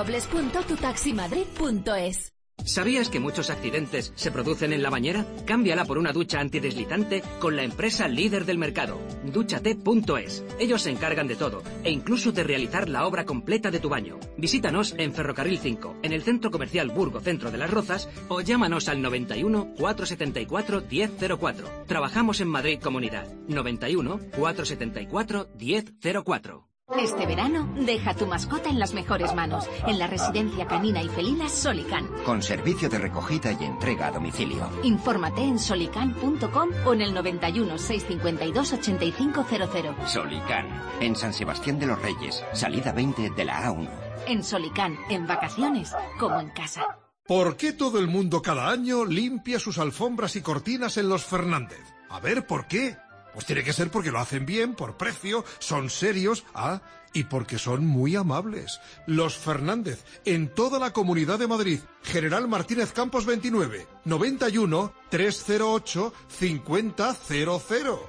www.tutaximadrid.es.
¿Sabías que muchos accidentes se producen en la bañera? Cámbiala por una ducha antideslizante con la empresa líder del mercado, Dúchate.es. Ellos se encargan de todo e incluso de realizar la obra completa de tu baño. Visítanos en Ferrocarril 5, en el Centro Comercial Burgo Centro de las Rozas, o llámanos al 91 474 1004. Trabajamos en Madrid Comunidad. 91 474 1004.
Este verano, deja tu mascota en las mejores manos. En la residencia canina y felina Solican.
Con servicio de recogida y entrega a domicilio.
Infórmate en solican.com o en el 91 652 8500.
Solican, en San Sebastián de los Reyes, salida 20 de la A1.
En Solican, en vacaciones como en casa.
¿Por qué todo el mundo cada año limpia sus alfombras y cortinas en los Fernández? A ver, ¿por qué? Pues tiene que ser porque lo hacen bien, por precio, son serios, y porque son muy amables. Los Fernández, en toda la Comunidad de Madrid. General Martínez Campos 29, 91 308 5000.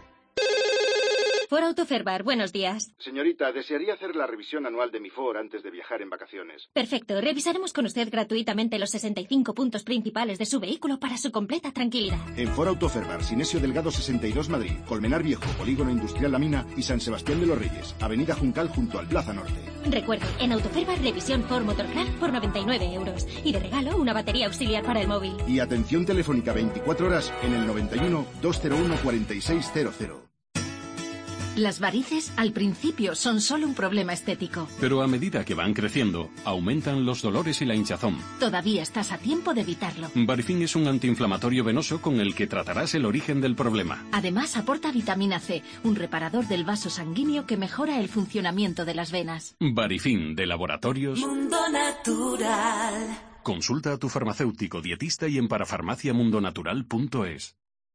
Ford Autoferbar, buenos días.
Señorita, desearía hacer la revisión anual de mi Ford antes de viajar en vacaciones.
Perfecto, revisaremos con usted gratuitamente los 65 puntos principales de su vehículo para su completa tranquilidad.
En Ford Autoferbar, Sinesio Delgado 62 Madrid, Colmenar Viejo, Polígono Industrial La Mina y San Sebastián de los Reyes, Avenida Juncal junto al Plaza Norte.
Recuerde, en Autoferbar revisión Ford Motorcraft por 99 euros y de regalo una batería auxiliar para el móvil.
Y atención telefónica 24 horas en el 91 201 4600.
Las varices al principio son solo un problema estético.
Pero a medida que van creciendo, aumentan los dolores y la hinchazón.
Todavía estás a tiempo de evitarlo.
Varifin es un antiinflamatorio venoso con el que tratarás el origen del problema.
Además aporta vitamina C, un reparador del vaso sanguíneo que mejora el funcionamiento de las venas.
Varifin, de Laboratorios
Mundo Natural.
Consulta a tu farmacéutico dietista y en parafarmaciamundonatural.es.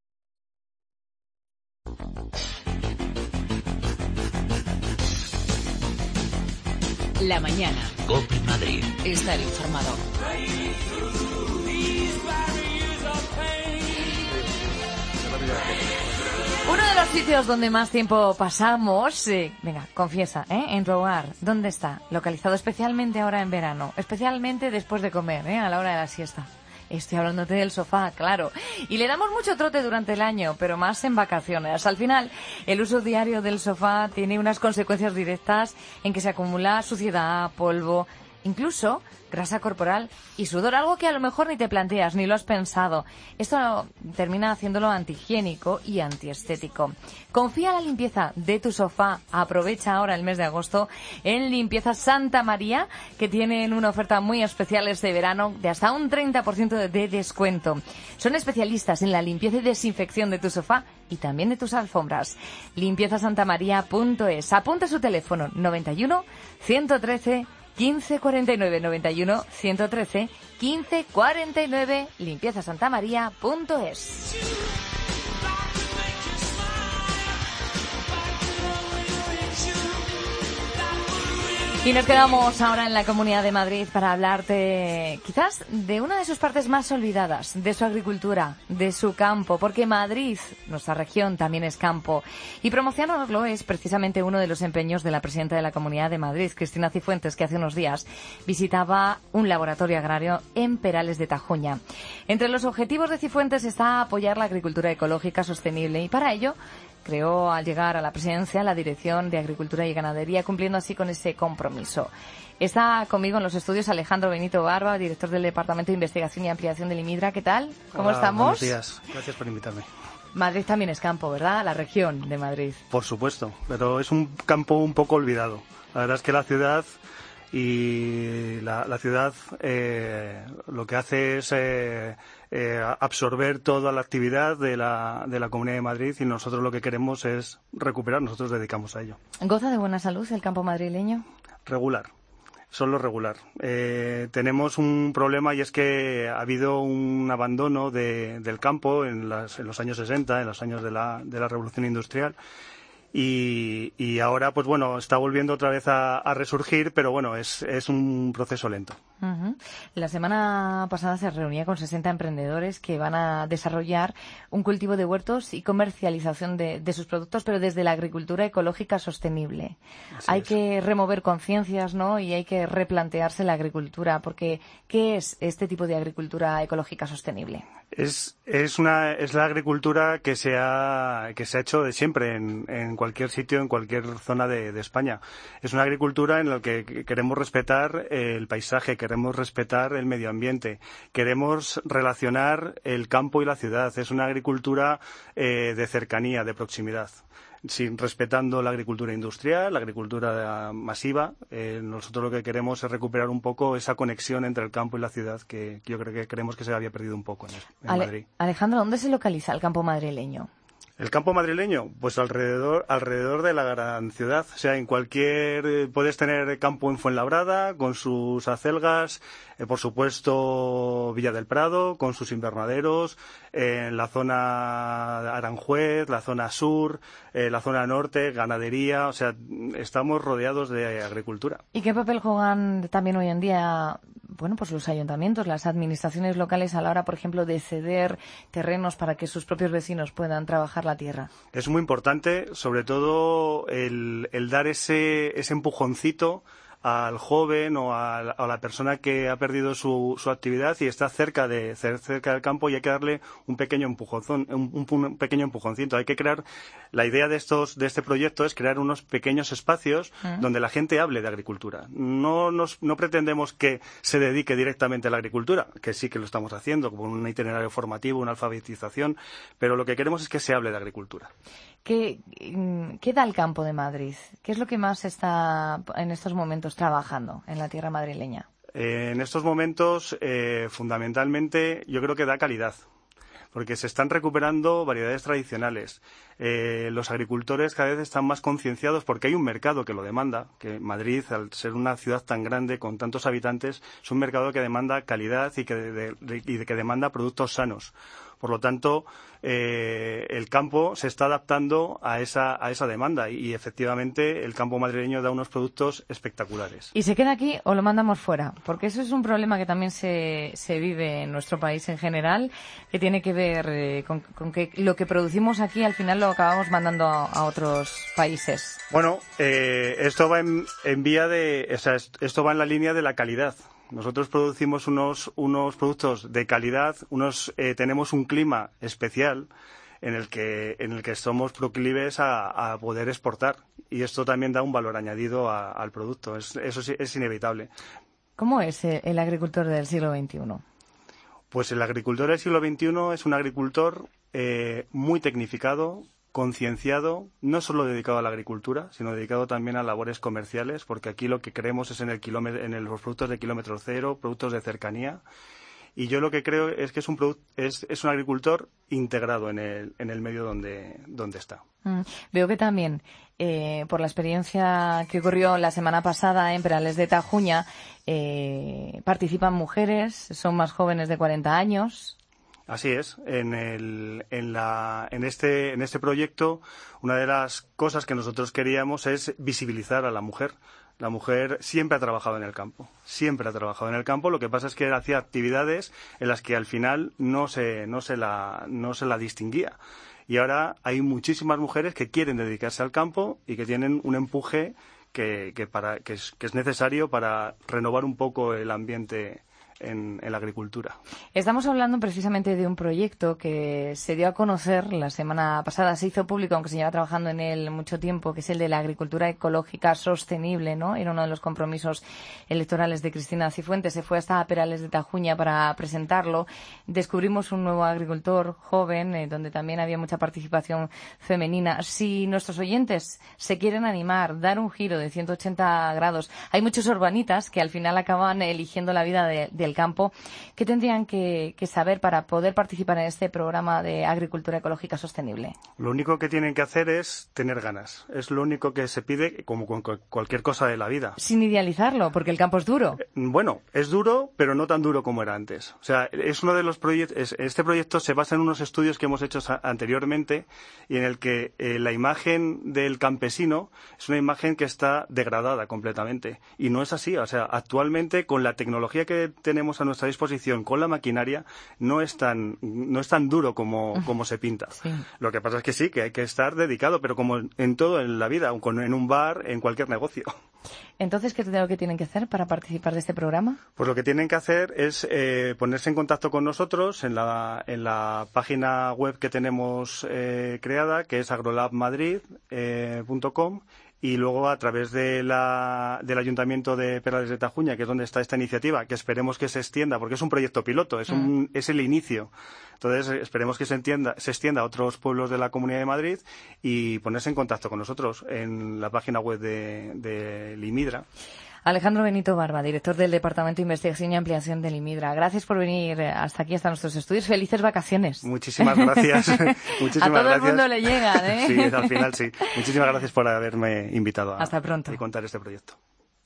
La mañana. COPE Madrid. Estar informado.
Uno de los sitios donde más tiempo pasamos, venga, confiesa, en tu hogar, ¿dónde está? Localizado especialmente ahora en verano, especialmente después de comer, a la hora de la siesta. Estoy hablándote del sofá, claro. Y le damos mucho trote durante el año, pero más en vacaciones. Al final, el uso diario del sofá tiene unas consecuencias directas en que se acumula suciedad, polvo, incluso grasa corporal y sudor, algo que a lo mejor ni te planteas, ni lo has pensado. Esto termina haciéndolo antihigiénico y antiestético. Confía en la limpieza de tu sofá. Aprovecha ahora el mes de agosto en Limpieza Santa María, que tienen una oferta muy especial este verano de hasta un 30% de descuento. Son especialistas en la limpieza y desinfección de tu sofá y también de tus alfombras. Limpiezasantamaría.es. Apunta su teléfono 91 113 1549, 91 113 1549, limpiezasantamaría.es. Y nos quedamos ahora en la Comunidad de Madrid para hablarte quizás de una de sus partes más olvidadas, de su agricultura, de su campo, porque Madrid, nuestra región, también es campo. Y promocionarlo es precisamente uno de los empeños de la presidenta de la Comunidad de Madrid, Cristina Cifuentes, que hace unos días visitaba un laboratorio agrario en Perales de Tajuña. Entre los objetivos de Cifuentes está apoyar la agricultura ecológica sostenible y para ello creó al llegar a la presidencia la Dirección de Agricultura y Ganadería, cumpliendo así con ese compromiso. Está conmigo en los estudios Alejandro Benito Barba, director del Departamento de Investigación y Ampliación del IMIDRA. ¿Qué tal? ¿Cómo estamos?
Buenos días. Gracias por invitarme.
Madrid también es campo, ¿verdad? La región de Madrid.
Por supuesto, pero es un campo un poco olvidado. La verdad es que la ciudad lo que hace es absorber toda la actividad de la Comunidad de Madrid y nosotros lo que queremos es recuperar, nosotros dedicamos a ello.
¿Goza de buena salud el campo madrileño?
Regular, solo regular. Tenemos un problema y es que ha habido un abandono del campo en los años 60, en los años de la Revolución Industrial. Y ahora, pues bueno, está volviendo otra vez a resurgir, pero bueno, es un proceso lento.
Uh-huh. La semana pasada se reunía con 60 emprendedores que van a desarrollar un cultivo de huertos y comercialización de sus productos, pero desde la agricultura ecológica sostenible. Hay que remover conciencias, ¿no? Y hay que replantearse la agricultura, porque ¿qué es este tipo de agricultura ecológica sostenible?
Es la agricultura que se ha hecho de siempre en cualquier sitio, en cualquier zona de España. Es una agricultura en la que queremos respetar el paisaje, queremos respetar el medio ambiente, queremos relacionar el campo y la ciudad. Es una agricultura de cercanía, de proximidad. Respetando la agricultura industrial, la agricultura masiva, nosotros lo que queremos es recuperar un poco esa conexión entre el campo y la ciudad que yo creo que creemos que se había perdido un poco en Madrid.
Alejandro, ¿dónde se localiza el campo madrileño?
El campo madrileño, pues alrededor de la gran ciudad. O sea, puedes tener campo en Fuenlabrada, con sus acelgas, por supuesto Villa del Prado, con sus invernaderos, en la zona Aranjuez, la zona sur, la zona norte, ganadería. O sea, estamos rodeados de agricultura.
¿Y qué papel juegan también hoy en día, bueno, pues los ayuntamientos, las administraciones locales a la hora, por ejemplo, de ceder terrenos para que sus propios vecinos puedan trabajar la tierra?
Es muy importante, sobre todo, el dar ese empujoncito al joven o a la persona que ha perdido su actividad y está cerca del campo, y hay que darle un pequeño empujoncito. Hay que crear, la idea de este proyecto es crear unos pequeños espacios donde la gente hable de agricultura. No pretendemos que se dedique directamente a la agricultura, que sí que lo estamos haciendo, con un itinerario formativo, una alfabetización, pero lo que queremos es que se hable de agricultura.
¿Qué da el campo de Madrid? ¿Qué es lo que más está en estos momentos trabajando en la tierra madrileña?
En estos momentos, fundamentalmente, yo creo que da calidad, porque se están recuperando variedades tradicionales. Los agricultores cada vez están más concienciados porque hay un mercado que lo demanda, que Madrid, al ser una ciudad tan grande con tantos habitantes, es un mercado que demanda calidad y que demanda productos sanos. Por lo tanto, el campo se está adaptando a esa demanda y efectivamente el campo madrileño da unos productos espectaculares.
¿Y se queda aquí o lo mandamos fuera? Porque eso es un problema que también se vive en nuestro país en general, que tiene que ver con que lo que producimos aquí al final lo acabamos mandando a otros países.
Bueno, esto va esto va en la línea de la calidad. Nosotros producimos unos productos de calidad, tenemos un clima especial en el que somos proclives a poder exportar, y esto también da un valor añadido al producto. Eso sí, es inevitable.
¿Cómo es el agricultor del siglo XXI?
Pues el agricultor del siglo XXI es un agricultor muy tecnificado, concienciado, no solo dedicado a la agricultura, sino dedicado también a labores comerciales, porque aquí lo que creemos es en los productos de kilómetro cero, productos de cercanía. Y yo lo que creo es que es un agricultor integrado en el medio donde está.
Veo que también, por la experiencia que ocurrió la semana pasada en Perales de Tajuña, participan mujeres, son más jóvenes de 40 años.
Así es. En este proyecto, una de las cosas que nosotros queríamos es visibilizar a la mujer. La mujer siempre ha trabajado en el campo. Siempre ha trabajado en el campo. Lo que pasa es que hacía actividades en las que al final no se la distinguía. Y ahora hay muchísimas mujeres que quieren dedicarse al campo y que tienen un empuje que es necesario para renovar un poco el ambiente en la agricultura.
Estamos hablando precisamente de un proyecto que se dio a conocer la semana pasada, se hizo público, aunque se lleva trabajando en él mucho tiempo, que es el de la agricultura ecológica sostenible, ¿no? Era uno de los compromisos electorales de Cristina Cifuentes. Se fue hasta Perales de Tajuña para presentarlo. Descubrimos un nuevo agricultor joven, donde también había mucha participación femenina. Si nuestros oyentes se quieren animar, dar un giro de 180 grados, hay muchos urbanitas que al final acaban eligiendo la vida del campo. ¿Qué tendrían que saber para poder participar en este programa de agricultura ecológica sostenible?
Lo único que tienen que hacer es tener ganas. Es lo único que se pide, como con cualquier cosa de la vida.
Sin idealizarlo, porque el campo es duro.
Bueno, es duro, pero no tan duro como era antes. O sea, es uno de los proyectos. Este proyecto se basa en unos estudios que hemos hecho anteriormente y en el que la imagen del campesino es una imagen que está degradada completamente. Y no es así. O sea, actualmente, con la tecnología que tenemos a nuestra disposición, con la maquinaria, no es tan duro como se pinta. Sí. Lo que pasa es que sí, que hay que estar dedicado, pero como en todo en la vida, en un bar, en cualquier negocio.
Entonces, ¿qué es lo que tienen que hacer para participar de este programa?
Pues lo que tienen que hacer es ponerse en contacto con nosotros en la página web que tenemos creada, que es agrolabmadrid.com. Y luego a través del Ayuntamiento de Perales de Tajuña, que es donde está esta iniciativa, que esperemos que se extienda, porque es un proyecto piloto, es el inicio. Entonces esperemos que se extienda a otros pueblos de la Comunidad de Madrid y ponerse en contacto con nosotros en la página web de Limidra.
Alejandro Benito Barba, director del Departamento de Investigación y Ampliación de Limidra. Gracias por venir hasta aquí, hasta nuestros estudios. Felices vacaciones.
Muchísimas gracias.
A todo el mundo le llegan, ¿eh?
Sí, al final sí. Muchísimas gracias por haberme invitado
hasta pronto.
Y contar este proyecto.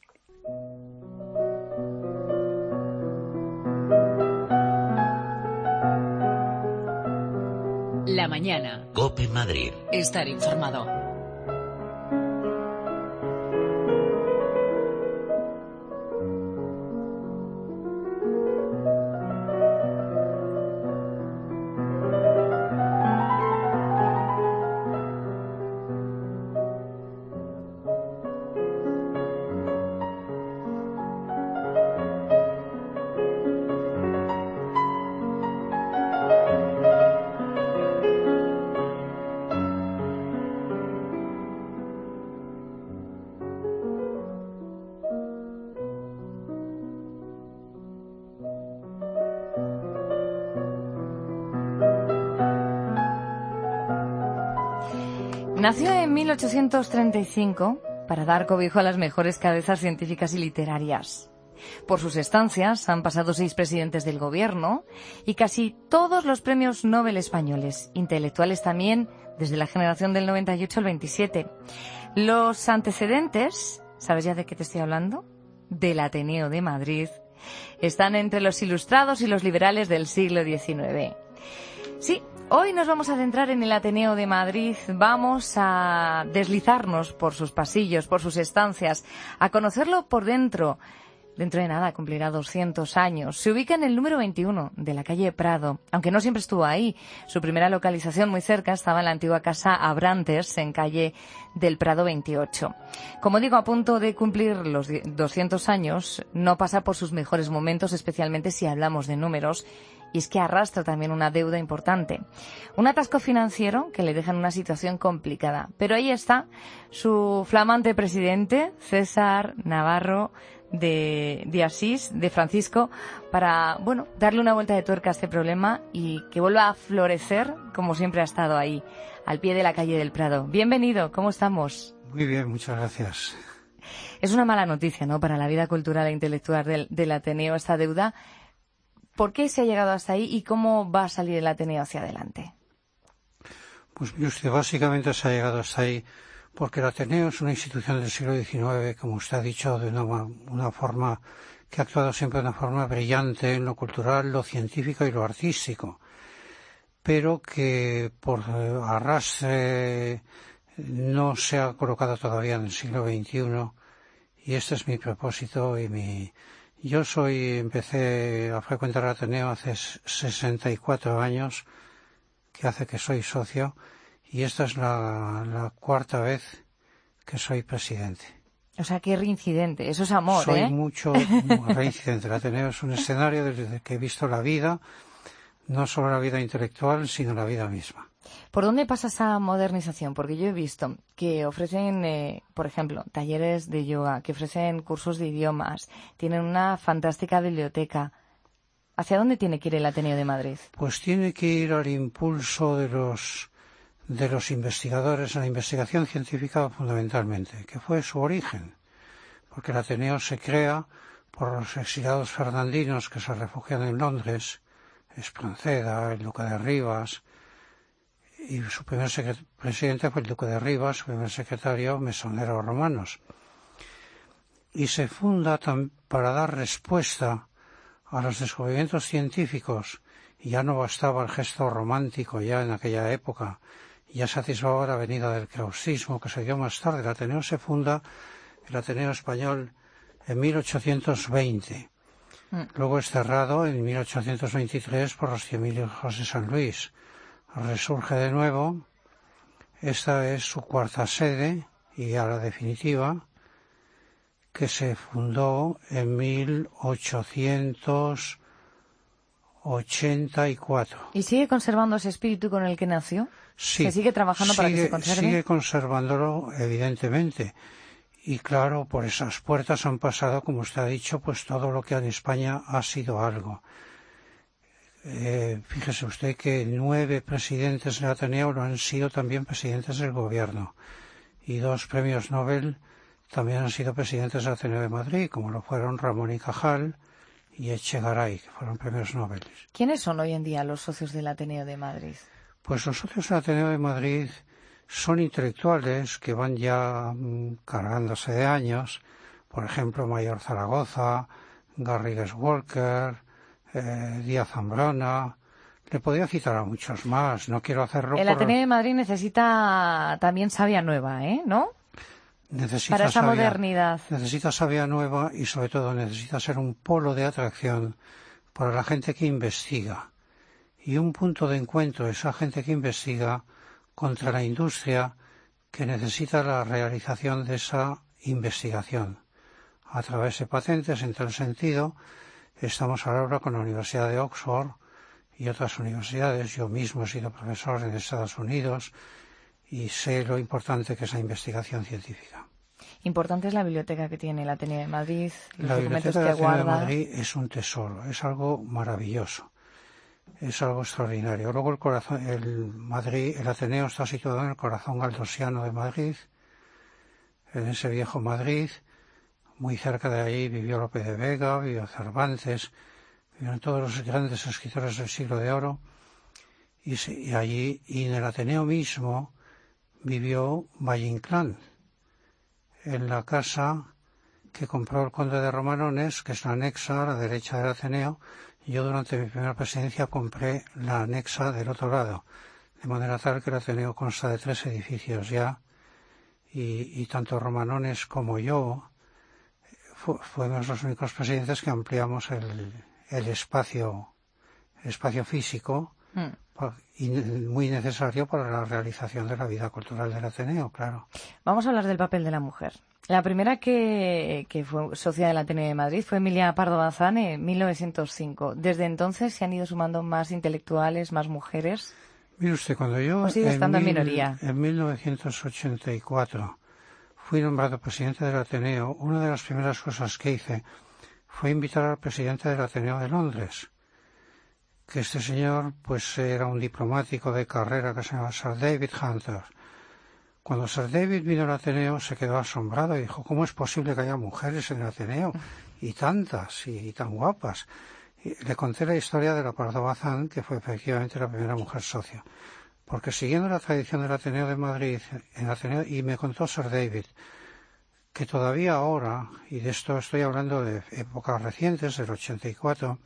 La mañana. COPE Madrid. Estar informado.
Nació en 1835 para dar cobijo a las mejores cabezas científicas y literarias. Por sus estancias han pasado 6 presidentes del gobierno y casi todos los premios Nobel españoles, intelectuales también, desde la generación del 98 al 27. Los antecedentes, ¿sabes ya de qué te estoy hablando? Del Ateneo de Madrid. Están entre los ilustrados y los liberales del siglo XIX. Sí, hoy nos vamos a adentrar en el Ateneo de Madrid, vamos a deslizarnos por sus pasillos, por sus estancias, a conocerlo por dentro. Dentro de nada cumplirá 200 años. Se ubica en el número 21 de la calle Prado, aunque no siempre estuvo ahí. Su primera localización muy cerca estaba en la antigua casa Abrantes, en calle del Prado 28. Como digo, a punto de cumplir los 200 años, no pasa por sus mejores momentos, especialmente si hablamos de números, y es que arrastra también una deuda importante. Un atasco financiero que le deja en una situación complicada. Pero ahí está su flamante presidente, César Navarro de Asís, de Francisco, para, darle una vuelta de tuerca a este problema y que vuelva a florecer como siempre ha estado ahí, al pie de la calle del Prado. Bienvenido, ¿cómo estamos?
Muy bien, muchas gracias.
Es una mala noticia, ¿no?, para la vida cultural e intelectual del Ateneo, esta deuda. ¿Por qué se ha llegado hasta ahí y cómo va a salir el Ateneo hacia adelante?
Pues usted, básicamente se ha llegado hasta ahí porque el Ateneo es una institución del siglo XIX, como usted ha dicho, de una forma que ha actuado siempre de una forma brillante en lo cultural, lo científico y lo artístico, pero que por arrastre no se ha colocado todavía en el siglo XXI y este es mi propósito y Yo empecé a frecuentar el Ateneo hace 64 años, que hace que soy socio, y esta es la cuarta vez que soy presidente.
O sea, qué reincidente, eso es amor,
Soy mucho reincidente. El Ateneo es un escenario desde que he visto la vida, no solo la vida intelectual, sino la vida misma.
¿Por dónde pasa esa modernización? Porque yo he visto que ofrecen, por ejemplo, talleres de yoga, que ofrecen cursos de idiomas, tienen una fantástica biblioteca. ¿Hacia dónde tiene que ir el Ateneo de Madrid?
Pues tiene que ir al impulso de los investigadores, a la investigación científica fundamentalmente, que fue su origen, porque el Ateneo se crea por los exiliados fernandinos que se refugian en Londres, Espronceda, el duque de Rivas, y su primer presidente fue el duque de Rivas, su primer secretario, Mesonero Romanos. Y se funda para dar respuesta a los descubrimientos científicos, y ya no bastaba el gesto romántico ya en aquella época, ya se atisbaba la venida del krausismo que se dio más tarde. El Ateneo se funda, el Ateneo Español, en 1820. Luego es cerrado en 1823 por los 100.000 hijos de San Luis. Resurge de nuevo, esta es su cuarta sede, y a la definitiva, que se fundó en 1884.
¿Y sigue conservando ese espíritu con el que nació?
Sí.
¿Se sigue trabajando para que se conserve?
Sigue conservándolo, evidentemente. Y claro, por esas puertas han pasado, como usted ha dicho, pues todo lo que en España ha sido algo. Fíjese usted que 9 presidentes del Ateneo lo han sido también presidentes del gobierno, y 2 premios Nobel también han sido presidentes del Ateneo de Madrid, como lo fueron Ramón y Cajal y Echegaray, que fueron premios Nobel.
¿Quiénes son hoy en día los socios del Ateneo de Madrid?
Pues los socios del Ateneo de Madrid son intelectuales que van ya cargándose de años, por ejemplo, Mayor Zaragoza, Garrigues Walker, Díaz Zambrona. Le podría citar a muchos más, no quiero hacerlo.
El Ateneo de Madrid necesita también savia nueva, ¿no?
Necesita
para esa modernidad.
Necesita savia nueva y sobre todo necesita ser un polo de atracción para la gente que investiga y un punto de encuentro esa gente que investiga contra la industria que necesita la realización de esa investigación a través de patentes. En tal sentido, estamos ahora con la Universidad de Oxford y otras universidades. Yo mismo he sido profesor en Estados Unidos y sé lo importante que es la investigación científica.
Importante es la biblioteca que tiene el Ateneo de Madrid, los documentos que
guarda. La biblioteca del Ateneo de Madrid es un tesoro, es algo maravilloso, es algo extraordinario. Luego el Ateneo está situado en el corazón galdosiano de Madrid, en ese viejo Madrid. Muy cerca de ahí vivió Lope de Vega, vivió Cervantes, vivieron todos los grandes escritores del siglo de oro, y allí, y en el Ateneo mismo, vivió Valle Inclán, en la casa que compró el conde de Romanones, que es la anexa a la derecha del Ateneo. Yo durante mi primera presidencia compré la anexa del otro lado, de manera tal que el Ateneo consta de 3 edificios ya, y tanto Romanones como yo fuimos los únicos presidentes que ampliamos el espacio físico, y muy necesario para la realización de la vida cultural del Ateneo, claro.
Vamos a hablar del papel de la mujer. La primera que fue socia del Ateneo de Madrid fue Emilia Pardo Bazán en 1905. Desde entonces se han ido sumando más intelectuales, más mujeres.
Mire usted, cuando yo
sigue estando en minoría.
En 1984 fui nombrado presidente del Ateneo, una de las primeras cosas que hice fue invitar al presidente del Ateneo de Londres, que este señor pues era un diplomático de carrera que se llama Sir David Hunter. Cuando Sir David vino al Ateneo se quedó asombrado y dijo: ¿cómo es posible que haya mujeres en el Ateneo? Y tantas, y tan guapas. Y le conté la historia de la Pardo Bazán, que fue efectivamente la primera mujer socia. Porque siguiendo la tradición del Ateneo de Madrid, y me contó Sir David, que todavía ahora, y de esto estoy hablando de épocas recientes, del 84,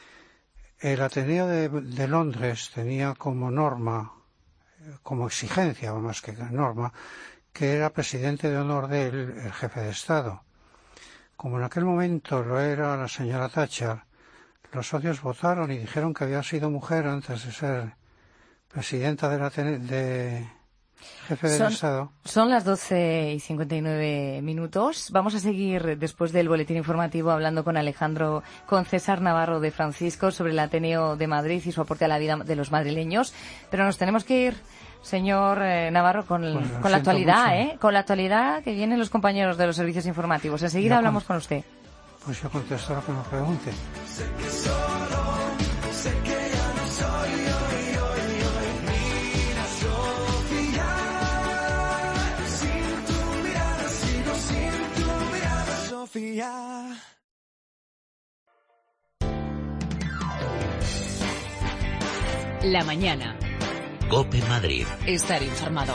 el Ateneo de Londres tenía como norma, como exigencia, más que norma, que era presidente de honor del jefe de Estado. como en aquel momento lo era la señora Thatcher, los socios votaron y dijeron que había sido mujer antes de ser presidenta de jefe del Estado.
Son las 12:59. Vamos a seguir después del boletín informativo hablando con César Navarro de Francisco sobre el Ateneo de Madrid y su aporte a la vida de los madrileños. Pero nos tenemos que ir, señor Navarro, con la actualidad, con la actualidad que vienen los compañeros de los servicios informativos. Enseguida hablamos con usted.
Pues yo contesto lo que me pregunte.
Sé que sé que ya no soy mira Sofía, sin tu mirada sigo sin tu mirada Sofía.
La mañana.
COPE Madrid.
Estar informado.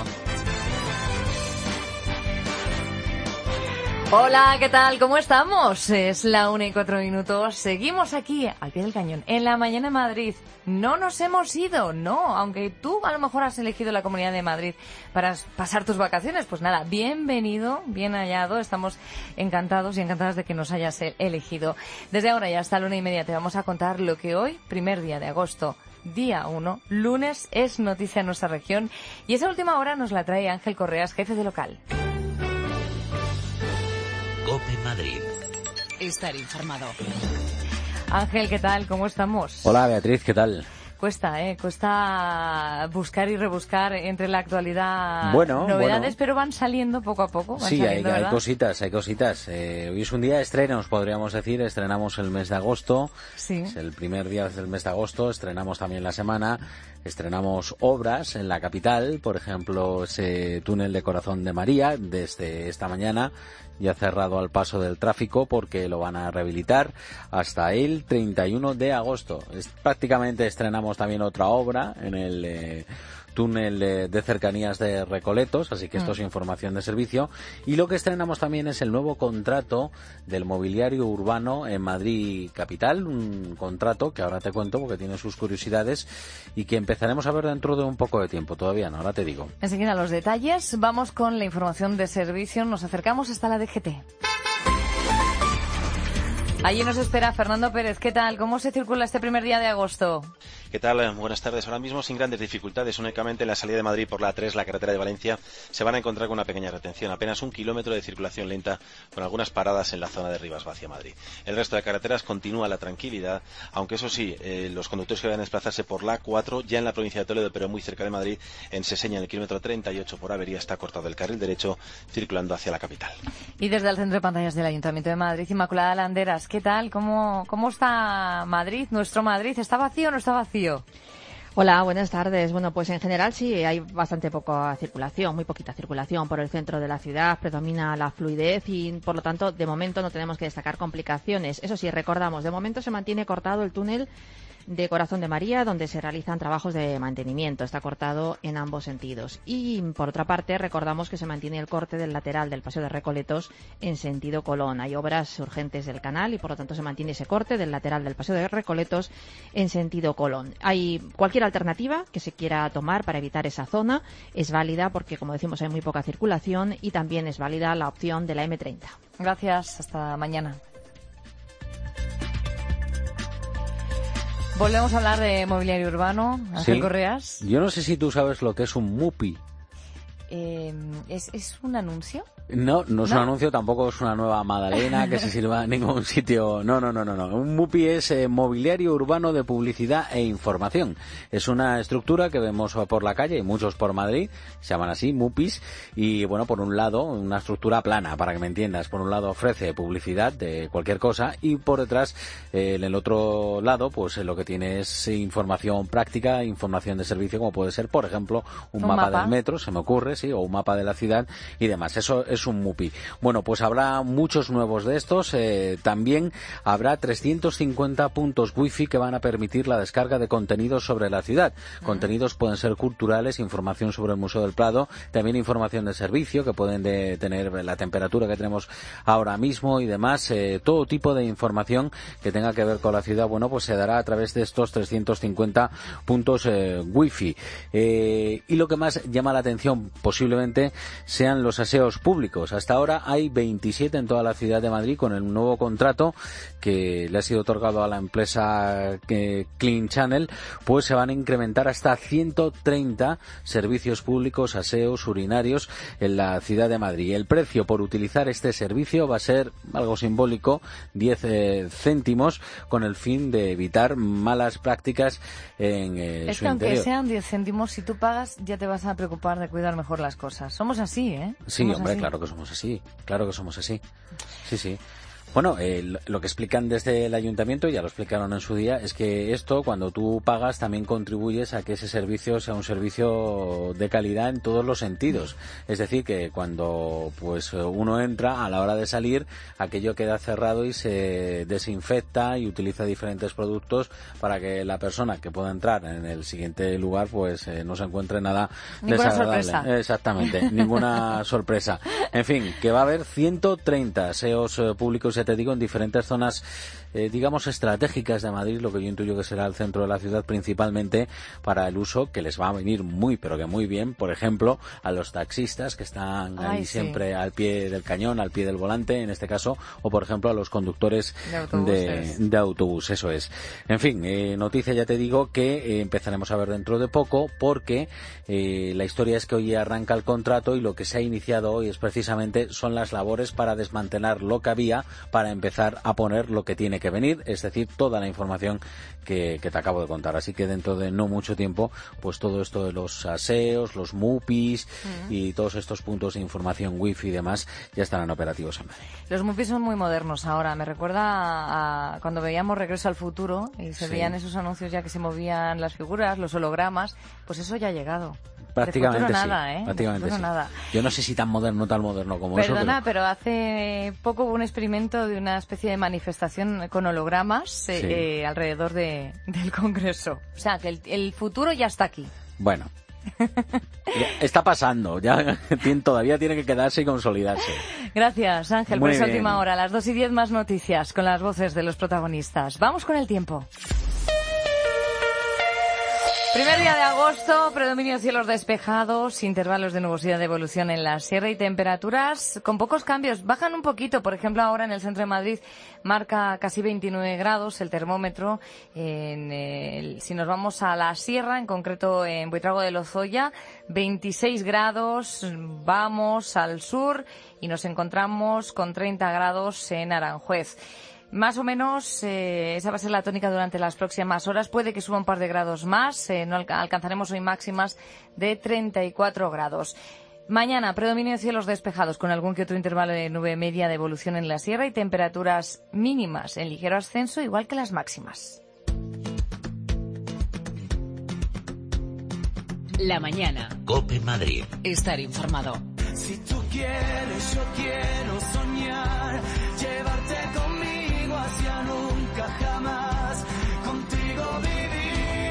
Hola, ¿qué tal? ¿Cómo estamos? Es la 1:04. Seguimos aquí, al pie del cañón, en la mañana en Madrid. No nos hemos ido, no. Aunque tú a lo mejor has elegido la Comunidad de Madrid para pasar tus vacaciones, pues nada, bienvenido, bien hallado. Estamos encantados y encantadas de que nos hayas elegido. Desde ahora y hasta la 1:30 te vamos a contar lo que hoy, primer día de agosto, día 1, lunes, es noticia en nuestra región. Y esa última hora nos la trae Ángel Correas, jefe de local.
COPE Madrid.
Estar informado.
Ángel, ¿qué tal? ¿Cómo estamos?
Hola, Beatriz, ¿qué tal?
Cuesta buscar y rebuscar entre la actualidad novedades, pero van saliendo poco a poco.
Sí, hay cositas. Hoy es un día de estrenos, podríamos decir. Estrenamos el mes de agosto. Sí. Es el primer día del mes de agosto. Estrenamos también la semana. Estrenamos obras en la capital, por ejemplo, ese túnel de Corazón de María, desde esta mañana ya cerrado al paso del tráfico porque lo van a rehabilitar hasta el 31 de agosto. Prácticamente estrenamos también otra obra en el túnel de cercanías de Recoletos, así que esto es información de servicio. Y lo que estrenamos también es el nuevo contrato del mobiliario urbano en Madrid Capital, un contrato que ahora te cuento porque tiene sus curiosidades y que empezaremos a ver dentro de un poco de tiempo, todavía no, ahora te digo.
Enseguida los detalles, vamos con la información de servicio, nos acercamos hasta la DGT. Allí nos espera Fernando Pérez. ¿Qué tal? ¿Cómo se circula este primer día de agosto?
¿Qué tal? Buenas tardes. Ahora mismo sin grandes dificultades. Únicamente en la salida de Madrid por la A3, la carretera de Valencia, se van a encontrar con una pequeña retención. Apenas 1 kilómetro de circulación lenta con algunas paradas en la zona de Rivas hacia Madrid. El resto de carreteras continúa la tranquilidad, aunque eso sí, los conductores que van a desplazarse por la A4, ya en la provincia de Toledo, pero muy cerca de Madrid, en Seseña, en el kilómetro 38 por avería, está cortado el carril derecho circulando hacia la capital.
Y desde el centro de pantallas del Ayuntamiento de Madrid, Inmaculada Landeras, ¿qué tal? ¿Cómo está Madrid? ¿Nuestro Madrid está vacío o no está vacío?
Hola, buenas tardes. Bueno, pues en general sí hay bastante poca circulación, muy poquita circulación por el centro de la ciudad, predomina la fluidez y por lo tanto de momento no tenemos que destacar complicaciones. Eso sí, recordamos, de momento se mantiene cortado el túnel de Corazón de María, donde se realizan trabajos de mantenimiento. Está cortado en ambos sentidos. Y, por otra parte, recordamos que se mantiene el corte del lateral del Paseo de Recoletos en sentido Colón. Hay obras urgentes del canal y, por lo tanto, se mantiene ese corte del lateral del Paseo de Recoletos en sentido Colón. Hay cualquier alternativa que se quiera tomar para evitar esa zona. Es válida porque, como decimos, hay muy poca circulación y también es válida la opción de la M30.
Gracias. Hasta mañana. Volvemos a hablar de mobiliario urbano. Ángel Correas.
Yo no sé si tú sabes lo que es un MUPI.
¿Es un anuncio?
No es un anuncio, tampoco es una nueva magdalena que se sirva en ningún sitio. No. Un MUPI es mobiliario urbano de publicidad e información. Es una estructura que vemos por la calle, y muchos por Madrid, se llaman así, MUPIs, y bueno, por un lado, una estructura plana, para que me entiendas. Por un lado ofrece publicidad de cualquier cosa y por detrás, en el otro lado, pues lo que tiene es información práctica, información de servicio, como puede ser, por ejemplo, un mapa del metro, se me ocurre, sí, o un mapa de la ciudad y demás. Eso es un MUPI. Bueno, pues habrá muchos nuevos de estos. También habrá 350 puntos wifi que van a permitir la descarga de contenidos sobre la ciudad. Contenidos pueden ser culturales, información sobre el Museo del Prado, también información de servicio que pueden tener la temperatura que tenemos ahora mismo y demás. Todo tipo de información que tenga que ver con la ciudad, bueno, pues se dará a través de estos 350 puntos wifi. Y lo que más llama la atención posiblemente sean los aseos públicos. Hasta ahora hay 27 en toda la ciudad de Madrid. Con el nuevo contrato que le ha sido otorgado a la empresa Clean Channel, pues se van a incrementar hasta 130 servicios públicos, aseos, urinarios en la ciudad de Madrid. El precio por utilizar este servicio va a ser algo simbólico, 10 céntimos, con el fin de evitar malas prácticas en
es
su
que aunque
interior.
sean 10 céntimos, si tú pagas ya te vas a preocupar de cuidar mejor las cosas. Somos así, ¿eh?
Sí,
Somos
hombre,
así.
claro que somos así. Claro que somos así. Sí, sí. Bueno, lo que explican desde el ayuntamiento, ya lo explicaron en su día, es que esto, cuando tú pagas, también contribuyes a que ese servicio sea un servicio de calidad en todos los sentidos. Es decir, que cuando pues uno entra, a la hora de salir, aquello queda cerrado y se desinfecta y utiliza diferentes productos para que la persona que pueda entrar en el siguiente lugar pues no se encuentre nada
Ninguna
desagradable.
sorpresa.
Exactamente, ninguna sorpresa. En fin, que va a haber 130 aseos públicos, ya te digo, en diferentes zonas, digamos, estratégicas de Madrid, lo que yo intuyo que será el centro de la ciudad, principalmente para el uso que les va a venir muy, pero que muy bien, por ejemplo, a los taxistas que están ahí
sí.
siempre al pie del cañón, al pie del volante, en este caso, o por ejemplo a los conductores de autobús, eso es. En fin, noticia, ya te digo, que empezaremos a ver dentro de poco, porque la historia es que hoy arranca el contrato y lo que se ha iniciado hoy es precisamente son las labores para desmantelar lo que había, para empezar a poner lo que tiene que venir, es decir, toda la información que te acabo de contar. Así que dentro de no mucho tiempo, pues todo esto de los aseos, los MUPIs y todos estos puntos de información wifi y demás ya estarán operativos en Madrid.
Los MUPIs son muy modernos ahora. Me recuerda a cuando veíamos Regreso al Futuro y se veían esos anuncios ya que se movían las figuras, los hologramas. Pues eso ya ha llegado.
Prácticamente
de futuro
sí.
nada, ¿eh?
Prácticamente
de futuro
sí.
nada.
Yo no sé si tan moderno como
Perdona,
eso.
pero hace poco hubo un experimento de una especie de manifestación con hologramas alrededor del Congreso. O sea, que el futuro ya está aquí.
Bueno. Está pasando, ya todavía tiene que quedarse y consolidarse.
Gracias, Ángel,
Muy
por esa
bien.
última hora. A las 2:10 más noticias con las voces de los protagonistas. Vamos con el tiempo. Primer día de agosto, predominio de cielos despejados, intervalos de nubosidad de evolución en la sierra y temperaturas con pocos cambios. Bajan un poquito, por ejemplo, ahora en el centro de Madrid marca casi 29 grados el termómetro. Si nos vamos a la sierra, en concreto en Buitrago de Lozoya, 26 grados. Vamos al sur y nos encontramos con 30 grados en Aranjuez. Más o menos esa va a ser la tónica durante las próximas horas. Puede que suba un par de grados más. No alcanzaremos hoy máximas de 34 grados. Mañana, predominio de cielos despejados con algún que otro intervalo de nube media de evolución en la sierra y temperaturas mínimas en ligero ascenso, igual que las máximas.
La mañana. COPE Madrid. Estar informado.
Si tú quieres, yo quiero soñar, llevarte conmigo hacia nunca jamás, contigo vivir.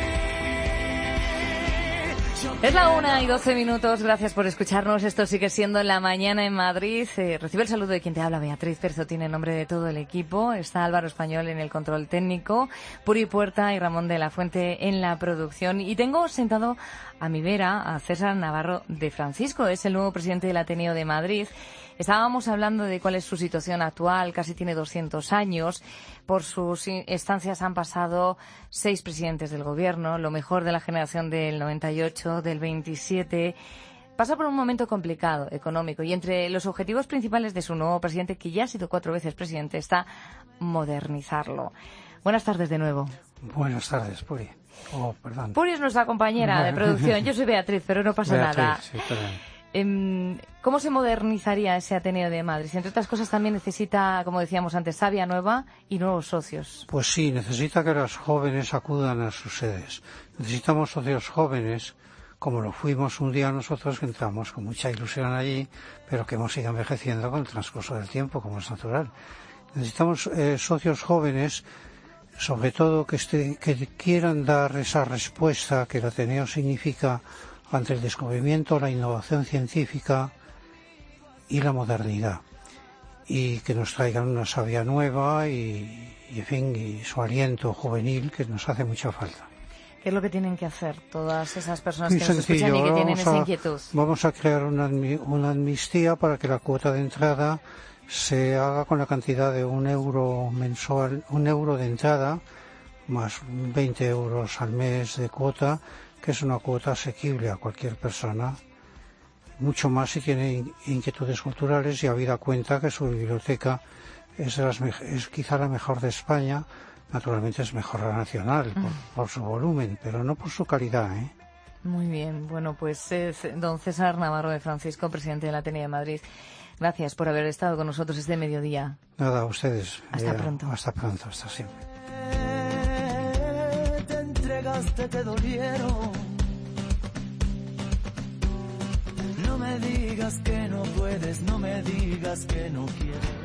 Es la 1:12. Gracias por escucharnos. Esto sigue siendo La Mañana en Madrid. Recibe el saludo de quien te habla, Beatriz Perzotín, en nombre de todo el equipo. Está Álvaro Español en el control técnico, Puri Puerta y Ramón de la Fuente en la producción. Y tengo sentado a mi vera a César Navarro de Francisco. Es el nuevo presidente del Ateneo de Madrid. Estábamos hablando de cuál es su situación actual. Casi tiene 200 años. Por sus estancias han pasado 6 presidentes del gobierno, lo mejor de la generación del 98, del 27. Pasa por un momento complicado, económico, y entre los objetivos principales de su nuevo presidente, que ya ha sido 4 veces presidente, está modernizarlo. Buenas tardes de nuevo.
Buenas tardes, Puri. Oh, perdón.
Puri es nuestra compañera de producción. Yo soy Beatriz, pero no pasa nada.
Sí, perdón.
¿Cómo se modernizaría ese Ateneo de Madrid? Si entre otras cosas también necesita, como decíamos antes, savia nueva y nuevos socios.
Pues sí, necesita que los jóvenes acudan a sus sedes. Necesitamos socios jóvenes, como lo fuimos un día nosotros, que entramos con mucha ilusión allí, pero que hemos ido envejeciendo con el transcurso del tiempo, como es natural. Necesitamos socios jóvenes, sobre todo que quieran dar esa respuesta que el Ateneo significa ante el descubrimiento, la innovación científica y la modernidad, y que nos traigan una savia nueva y en fin, y su aliento juvenil, que nos hace mucha falta.
¿Qué es lo que tienen que hacer todas esas personas
Muy
que nos escuchan
sencillo,
y que tienen esa inquietud?
Vamos a crear una amnistía para que la cuota de entrada se haga con la cantidad de €1 mensual, €1 de entrada, más 20 euros al mes de cuota, que es una cuota asequible a cualquier persona. Mucho más si tiene inquietudes culturales y habida cuenta que su biblioteca es quizá la mejor de España. Naturalmente es mejor la nacional por su volumen, pero no por su calidad, ¿eh?
Muy bien. Bueno, pues don César Navarro de Francisco, presidente de la Atenea de Madrid, gracias por haber estado con nosotros este mediodía.
Nada, a ustedes.
Hasta pronto.
Hasta pronto, hasta siempre.
Te entregaste, te dolieron. No me digas que no puedes, no me digas que no quieres.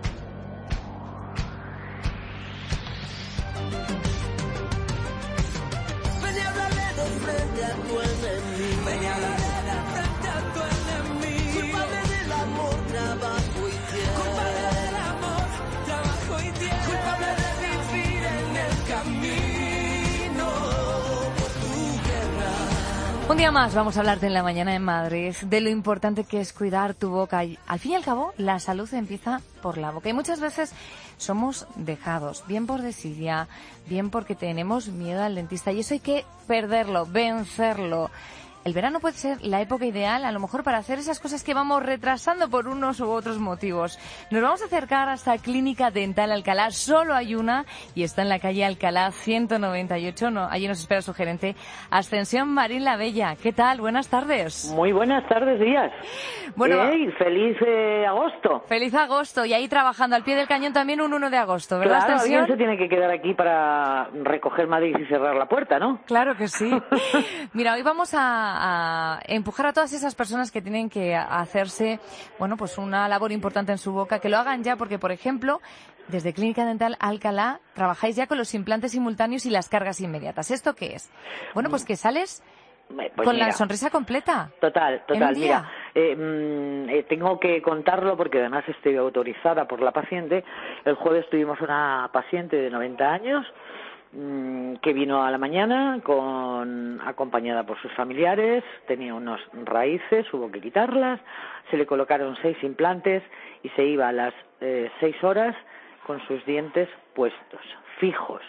Ven y háblale de frente a tu enemigo. Ven y háblale de frente a tu enemigo. Culpable del amor, trabajo y tiempo. Culpable del amor, trabajo y tiempo. Culpable de vivir en el camino por tu guerra.
Un día más vamos a hablarte en la mañana en Madrid de lo importante que es cuidar tu boca. Y, al fin y al cabo, la salud empieza por la boca. Y muchas veces somos dejados, bien por desidia, bien porque tenemos miedo al dentista. Y eso hay que perderlo, vencerlo. El verano puede ser la época ideal, a lo mejor, para hacer esas cosas que vamos retrasando por unos u otros motivos. Nos vamos a acercar hasta Clínica Dental Alcalá. Solo hay una y está en la calle Alcalá 198. Allí nos espera su gerente, Ascensión Marín La Bella. ¿Qué tal? Buenas tardes.
Muy buenas tardes, Díaz.
Bueno,
feliz agosto.
Feliz agosto. Y ahí trabajando al pie del cañón también un 1 de agosto, ¿verdad,
Claro,
Ascensión?
alguien se tiene que quedar aquí para recoger Madrid y cerrar la puerta, ¿no?
Claro que sí. Mira, hoy vamos a empujar a todas esas personas que tienen que hacerse, bueno, pues una labor importante en su boca, que lo hagan ya, porque, por ejemplo, desde Clínica Dental Alcalá trabajáis ya con los implantes simultáneos y las cargas inmediatas. ¿Esto qué es? Bueno, pues que sales con la sonrisa completa.
Total.
En un día.
Mira, tengo que contarlo porque además estoy autorizada por la paciente. El jueves tuvimos una paciente de 90 años que vino a la mañana acompañada por sus familiares, tenía unas raíces, hubo que quitarlas, se le colocaron 6 implantes y se iba a las 6 horas con sus dientes puestos, fijos.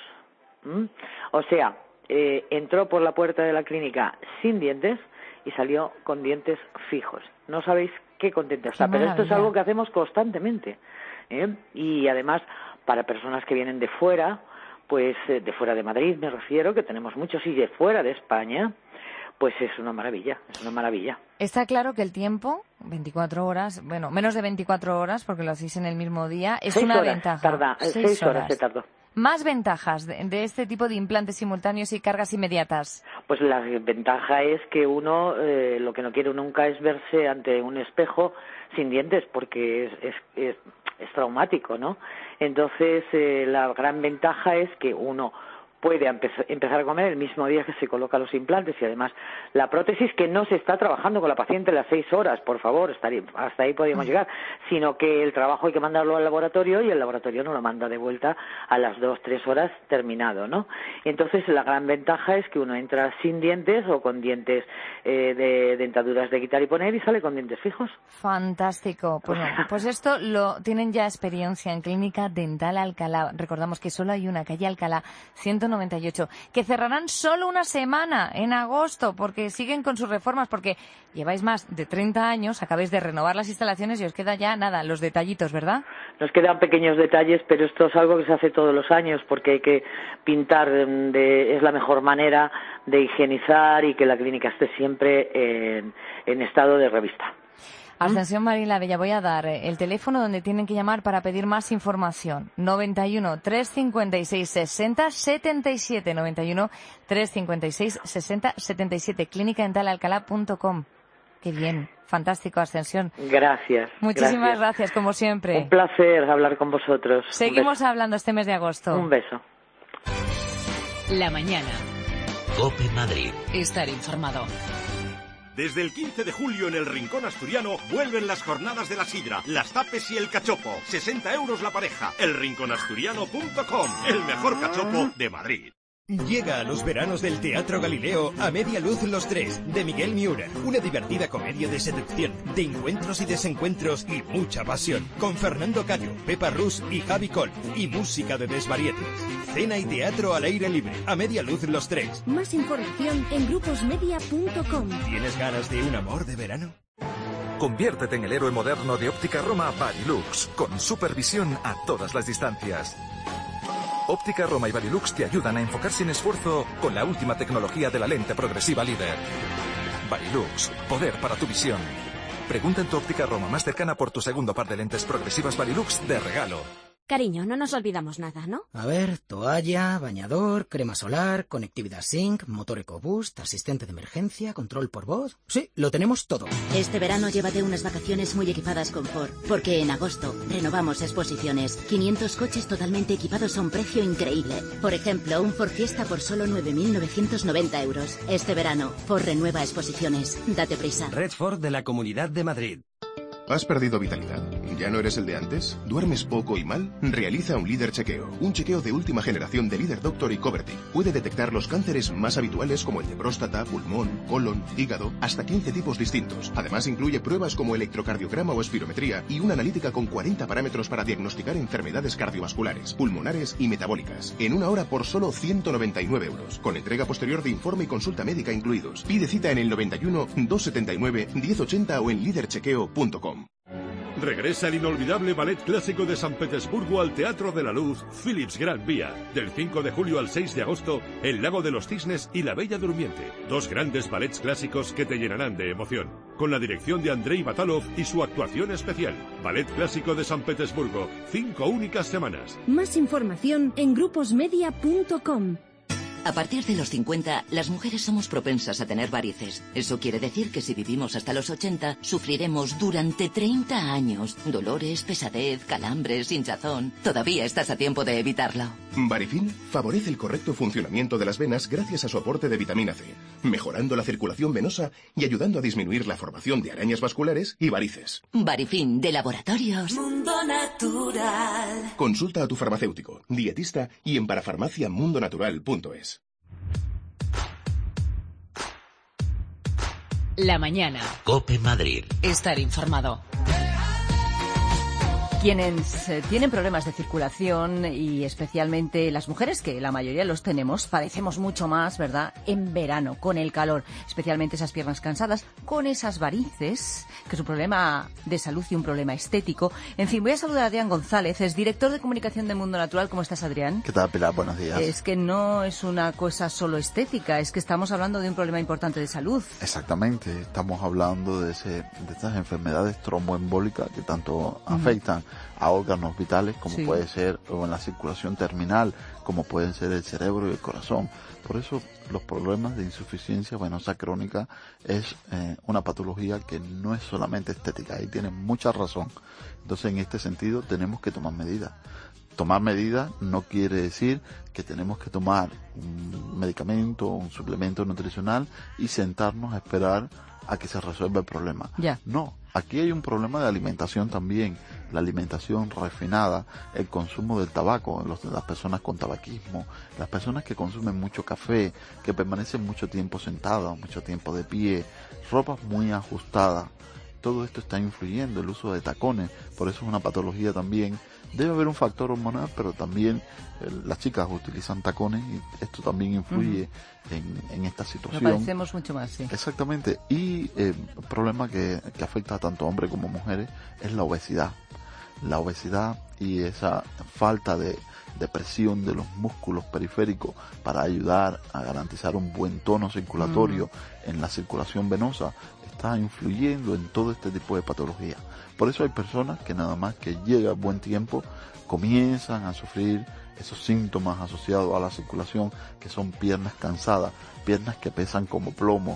O sea, entró por la puerta de la clínica sin dientes y salió con dientes fijos. No sabéis qué contenta está, pero esto es algo que hacemos constantemente, y además para personas que vienen de fuera, pues de fuera de Madrid me refiero, que tenemos muchos, y de fuera de España, pues es una maravilla, es una maravilla.
Está claro que el tiempo, 24 horas, bueno, menos de 24 horas, porque lo hacéis en el mismo día, es
6
una
horas
ventaja.
Tarda, 6 horas se tardó.
Más ventajas de este tipo de implantes simultáneos y cargas inmediatas.
Pues la ventaja es que uno lo que no quiere nunca es verse ante un espejo sin dientes, porque es traumático, ¿no? Entonces la gran ventaja es que uno puede empezar a comer el mismo día que se coloca los implantes, y además la prótesis, que no se está trabajando con la paciente las 6 horas, por favor, hasta ahí podríamos llegar, sino que el trabajo hay que mandarlo al laboratorio y el laboratorio nos lo manda de vuelta a las 2-3 horas terminado, ¿no? Entonces la gran ventaja es que uno entra sin dientes o con dientes de dentaduras de quitar y poner y sale con dientes fijos.
Fantástico. Pues esto lo tienen ya experiencia en Clínica Dental Alcalá. Recordamos que solo hay una, calle Alcalá 198, que cerrarán solo una semana en agosto, porque siguen con sus reformas, porque lleváis más de 30 años, acabáis de renovar las instalaciones y os queda ya nada, los detallitos, ¿verdad?
Nos quedan pequeños detalles, pero esto es algo que se hace todos los años, porque hay que pintar, es la mejor manera de higienizar y que la clínica esté siempre en estado de revista.
Ascensión Marín La Bella, voy a dar el teléfono donde tienen que llamar para pedir más información. 91 356 60 77. 91 356 60 77. clínicadentalalcalá.com. Qué bien, fantástico, Ascensión.
Gracias.
Muchísimas gracias, como siempre.
Un placer hablar con vosotros.
Seguimos hablando este mes de agosto.
Un beso.
La mañana.
COPE Madrid.
Estar informado.
Desde el 15 de julio en el Rincón Asturiano vuelven las jornadas de la sidra, las tapes y el cachopo. 60 € la pareja. Elrinconasturiano.com, el mejor cachopo de Madrid.
Llega a los veranos del Teatro Galileo A Media Luz Los Tres, de Miguel Miura. Una divertida comedia de seducción, de encuentros y desencuentros y mucha pasión. Con Fernando Cayo, Pepa Rus y Javi Col. Y música de desvarietes. Cena y teatro al aire libre. A Media Luz Los Tres.
Más información en gruposmedia.com.
¿Tienes ganas de un amor de verano?
Conviértete en el héroe moderno de Óptica Roma Varilux, con supervisión a todas las distancias. Óptica Roma y Varilux te ayudan a enfocar sin esfuerzo con la última tecnología de la lente progresiva líder. Varilux, poder para tu visión. Pregunta en tu Óptica Roma más cercana por tu segundo par de lentes progresivas Varilux de regalo.
Cariño, no nos olvidamos nada, ¿no?
A ver, toalla, bañador, crema solar, conectividad Sync, motor EcoBoost, asistente de emergencia, control por voz... Sí, lo tenemos todo.
Este verano llévate unas vacaciones muy equipadas con Ford, porque en agosto renovamos exposiciones. 500 coches totalmente equipados a un precio increíble. Por ejemplo, un Ford Fiesta por solo 9.990 euros. Este verano, Ford renueva exposiciones. Date prisa.
Red Ford de la Comunidad de Madrid.
¿Has perdido vitalidad? ¿Ya no eres el de antes? ¿Duermes poco y mal? Realiza un líder chequeo. Un chequeo de última generación de Líder Doctor y Covertic. Puede detectar los cánceres más habituales como el de próstata, pulmón, colon, hígado, hasta 15 tipos distintos. Además incluye pruebas como electrocardiograma o espirometría y una analítica con 40 parámetros para diagnosticar enfermedades cardiovasculares, pulmonares y metabólicas. En una hora por solo 199 euros. Con entrega posterior de informe y consulta médica incluidos. Pide cita en el 91 279 1080 o en liderchequeo.com.
Regresa el inolvidable Ballet Clásico de San Petersburgo al Teatro de la Luz, Philips Gran Vía, del 5 de julio al 6 de agosto, El Lago de los Cisnes y La Bella Durmiente. Dos grandes ballets clásicos que te llenarán de emoción. Con la dirección de Andrei Batalov y su actuación especial. Ballet Clásico de San Petersburgo, 5 únicas semanas.
Más información en gruposmedia.com.
A partir de los 50, las mujeres somos propensas a tener varices. Eso quiere decir que si vivimos hasta los 80, sufriremos durante 30 años. Dolores, pesadez, calambres, hinchazón. Todavía estás a tiempo de evitarlo.
Varifin favorece el correcto funcionamiento de las venas gracias a su aporte de vitamina C, mejorando la circulación venosa y ayudando a disminuir la formación de arañas vasculares y varices.
Varifin, de Laboratorios
Mundo Natural.
Consulta a tu farmacéutico, dietista y en parafarmaciamundonatural.es.
La mañana.
COPE Madrid.
Estar informado.
Quienes tienen problemas de circulación y especialmente las mujeres, que la mayoría los tenemos, padecemos mucho más, ¿verdad?, en verano, con el calor, especialmente esas piernas cansadas, con esas varices, que es un problema de salud y un problema estético. En fin, voy a saludar a Adrián González, es director de comunicación de Mundo Natural. ¿Cómo estás, Adrián?
¿Qué tal, Pilar? Buenos días.
Es que no es una cosa solo estética, es que estamos hablando de un problema importante de salud.
Exactamente, estamos hablando de estas enfermedades tromboembólicas que tanto afectan a órganos vitales, como puede ser o en la circulación terminal, como pueden ser el cerebro y el corazón. Por eso los problemas de insuficiencia venosa crónica es una patología que no es solamente estética, y tienen mucha razón. Entonces, en este sentido, tenemos que tomar medidas. Tomar medidas no quiere decir que tenemos que tomar un medicamento o un suplemento nutricional y sentarnos a esperar a que se resuelva el problema. No, aquí hay un problema de alimentación también. La alimentación refinada, el consumo del tabaco, las personas con tabaquismo, las personas que consumen mucho café, que permanecen mucho tiempo sentadas, mucho tiempo de pie, ropas muy ajustadas. Todo esto está influyendo, el uso de tacones, por eso es una patología también. Debe haber un factor hormonal, pero también las chicas utilizan tacones y esto también influye en esta situación.
Lo padecemos mucho más, sí.
Exactamente. Y el problema que afecta a tanto hombres como mujeres es la obesidad. La obesidad y esa falta de presión de los músculos periféricos para ayudar a garantizar un buen tono circulatorio en la circulación venosa está influyendo en todo este tipo de patologías. Por eso hay personas que nada más que llega buen tiempo comienzan a sufrir esos síntomas asociados a la circulación, que son piernas cansadas, piernas que pesan como plomo,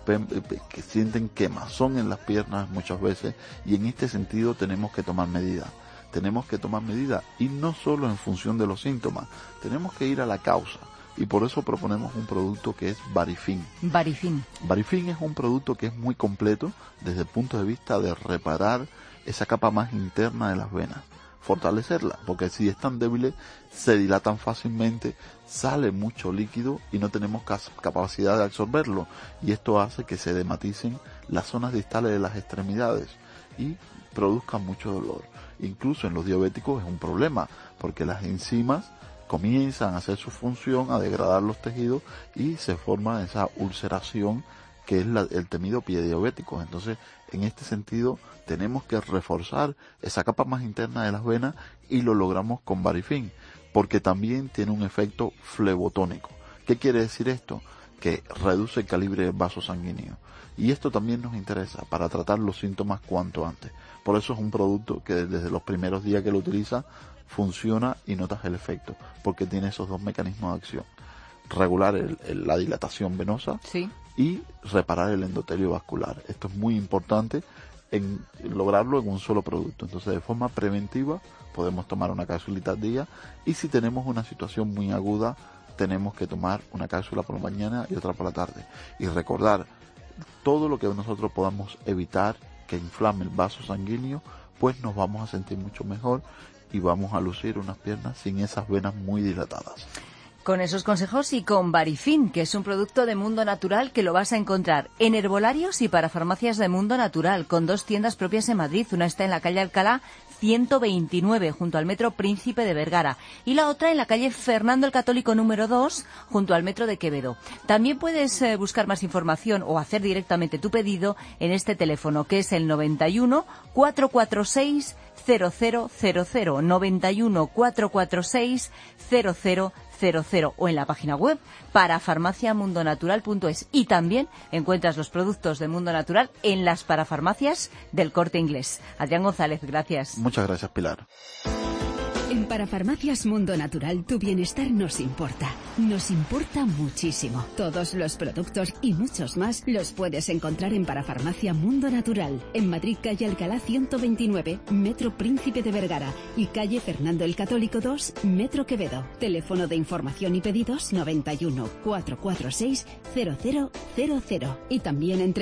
que sienten quemazón en las piernas muchas veces, y en este sentido tenemos que tomar medidas. Tenemos que tomar medidas, y no solo en función de los síntomas, tenemos que ir a la causa. Y por eso proponemos un producto que es Varifin.
Varifin.
Varifin es un producto que es muy completo desde el punto de vista de reparar esa capa más interna de las venas. fortalecerla, porque si están débiles se dilatan fácilmente, sale mucho líquido y no tenemos capacidad de absorberlo, y esto hace que se dematicen las zonas distales de las extremidades y produzcan mucho dolor. Incluso en los diabéticos es un problema, porque las enzimas comienzan a hacer su función, a degradar los tejidos y se forma esa ulceración que es el temido pie diabético. Entonces, en este sentido, tenemos que reforzar esa capa más interna de las venas y lo logramos con Varifin, porque también tiene un efecto flebotónico. ¿Qué quiere decir esto? Que reduce el calibre del vaso sanguíneo. Y esto también nos interesa para tratar los síntomas cuanto antes. Por eso es un producto que desde los primeros días que lo utilizas funciona y notas el efecto, porque tiene esos dos mecanismos de acción. Regular la dilatación venosa,
sí,
y reparar el endotelio vascular. Esto es muy importante en lograrlo en un solo producto. Entonces, de forma preventiva podemos tomar una cápsulita al día, y si tenemos una situación muy aguda tenemos que tomar una cápsula por la mañana y otra por la tarde. Y recordar, todo lo que nosotros podamos evitar que inflame el vaso sanguíneo, pues nos vamos a sentir mucho mejor y vamos a lucir unas piernas sin esas venas muy dilatadas.
Con esos consejos y con Varifin, que es un producto de Mundo Natural que lo vas a encontrar en herbolarios y para farmacias de Mundo Natural, con 2 tiendas propias en Madrid. Una está en la calle Alcalá 129, junto al Metro Príncipe de Vergara, y la otra en la calle Fernando el Católico número 2, junto al Metro de Quevedo. También puedes buscar más información o hacer directamente tu pedido en este teléfono, que es el 91 446 0000, 91 446 0000, o en la página web parafarmaciamundonatural.es. Y también encuentras los productos de Mundo Natural en las parafarmacias del Corte Inglés. Adrián González, gracias.
Muchas gracias, Pilar.
En Parafarmacias Mundo Natural tu bienestar nos importa. Nos importa muchísimo. Todos los productos y muchos más los puedes encontrar en Parafarmacia Mundo Natural. En Madrid, calle Alcalá 129, Metro Príncipe de Vergara, y calle Fernando el Católico 2, Metro Quevedo. Teléfono de información y pedidos 91 446 0000. Y también en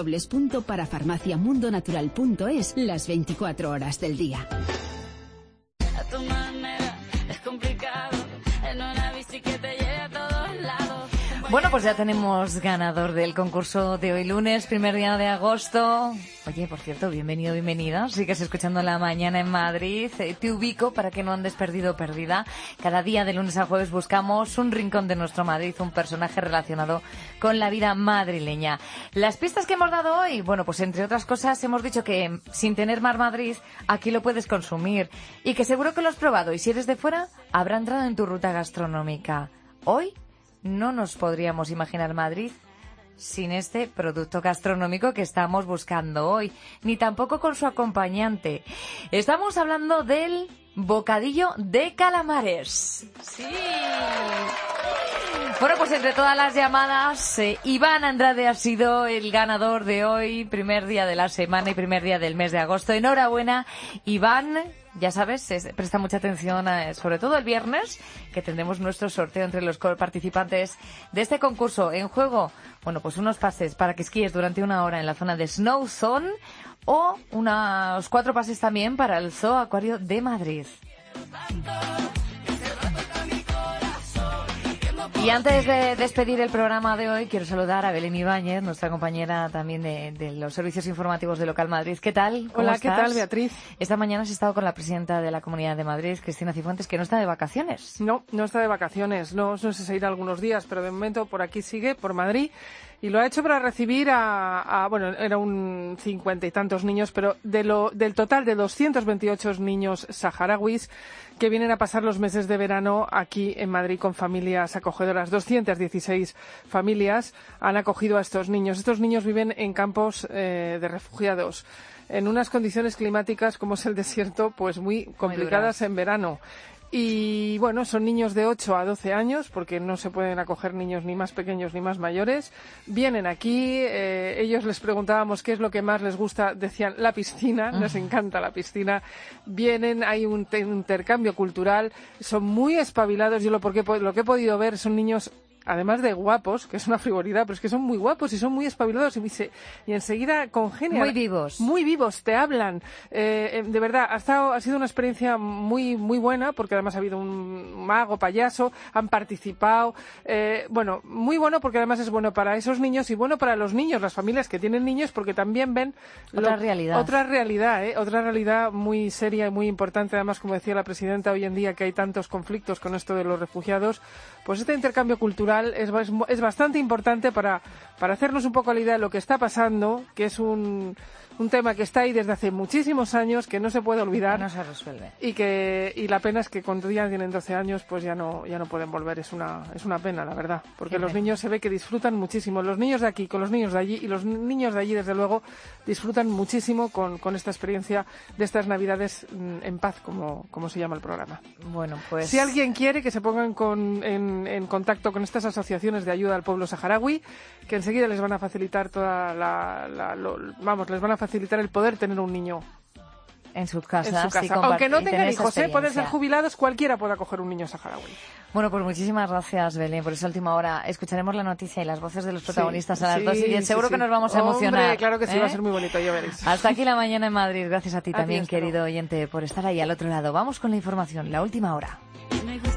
www.parafarmaciamundonatural.es las 24 horas del día.
A tu manera es complicado, en una bici que te lleve a todos lados.
Bueno, pues ya tenemos ganador del concurso de hoy lunes, primer día de agosto. Oye, por cierto, bienvenido, bienvenida. Sigues escuchando La Mañana en Madrid. Te ubico para que no andes perdido o perdida. Cada día de lunes a jueves buscamos un rincón de nuestro Madrid, un personaje relacionado con la vida madrileña. Las pistas que hemos dado hoy, bueno, pues entre otras cosas hemos dicho que sin tener Mar Madrid, aquí lo puedes consumir. Y que seguro que lo has probado. Y si eres de fuera, habrá entrado en tu ruta gastronómica. Hoy no nos podríamos imaginar Madrid sin este producto gastronómico que estamos buscando hoy, ni tampoco con su acompañante. Estamos hablando del bocadillo de calamares. Sí. Bueno, pues entre todas las llamadas, Iván Andrade ha sido el ganador de hoy, primer día de la semana y primer día del mes de agosto. Enhorabuena, Iván. Ya sabes, presta mucha atención, sobre todo el viernes, que tendremos nuestro sorteo entre los participantes de este concurso. En juego, bueno, pues unos pases para que esquíes durante 1 hora en la zona de Snow Zone, o unos 4 pases también para el Zoo Acuario de Madrid. Y antes de despedir el programa de hoy, quiero saludar a Belén Ibáñez, nuestra compañera también de los servicios informativos de Local Madrid. ¿Qué tal?
Hola, ¿qué tal, Beatriz?
Esta mañana has estado con la presidenta de la Comunidad de Madrid, Cristina Cifuentes, que no está de vacaciones.
No está de vacaciones. No sé si se irá algunos días, pero de momento por aquí sigue, por Madrid. Y lo ha hecho para recibir bueno, era un 50 y tantos niños, pero del total de 228 niños saharauis que vienen a pasar los meses de verano aquí en Madrid con familias acogedoras. 216 familias han acogido a estos niños. Estos niños viven en campos de refugiados, en unas condiciones climáticas como es el desierto, pues muy complicadas en verano. Y bueno, son niños de 8 a 12 años, porque no se pueden acoger niños ni más pequeños ni más mayores. Vienen aquí, ellos les preguntábamos qué es lo que más les gusta, decían la piscina, les encanta la piscina. Vienen, hay un intercambio cultural, son muy espabilados. Yo lo que he podido ver son niños además de guapos, que es una frivolidad, pero es que son muy guapos y son muy espabilados y enseguida congenian. Muy vivos, te hablan. De verdad, ha sido una experiencia muy, muy buena, porque además ha habido un mago, payaso, han participado. Bueno, muy bueno, porque además es bueno para esos niños y bueno para los niños, las familias que tienen niños, porque también ven
otra
realidad muy seria y muy importante. Además, como decía la presidenta, hoy en día que hay tantos conflictos con esto de los refugiados, pues este intercambio cultural es bastante importante para hacernos un poco la idea de lo que está pasando, que es un tema que está ahí desde hace muchísimos años, que no se puede olvidar.
No se resuelve.
Y la pena es que cuando ya tienen 12 años, pues ya no pueden volver. Es una pena, la verdad. Porque los niños se ve que disfrutan muchísimo. Los niños de aquí con los niños de allí, y los niños de allí, desde luego, disfrutan muchísimo con esta experiencia de estas Navidades en paz, como se llama el programa.
Bueno, pues...
Si alguien quiere, que se pongan en contacto con estas asociaciones de ayuda al pueblo saharaui, que enseguida les van a facilitar les van a facilitar el poder tener un niño
en su casa.
Aunque no tengan hijos, pueden ser jubilados, cualquiera pueda coger un niño saharaui.
Bueno, pues muchísimas gracias, Belén, por esa última hora. Escucharemos la noticia y las voces de los protagonistas a las 2:10. Seguro que nos vamos a emocionar.
Hombre, claro que sí, va a ser muy bonito, ya veréis.
Hasta aquí la mañana en Madrid. Gracias a ti también, querido oyente, por estar ahí al otro lado. Vamos con la información, la última hora.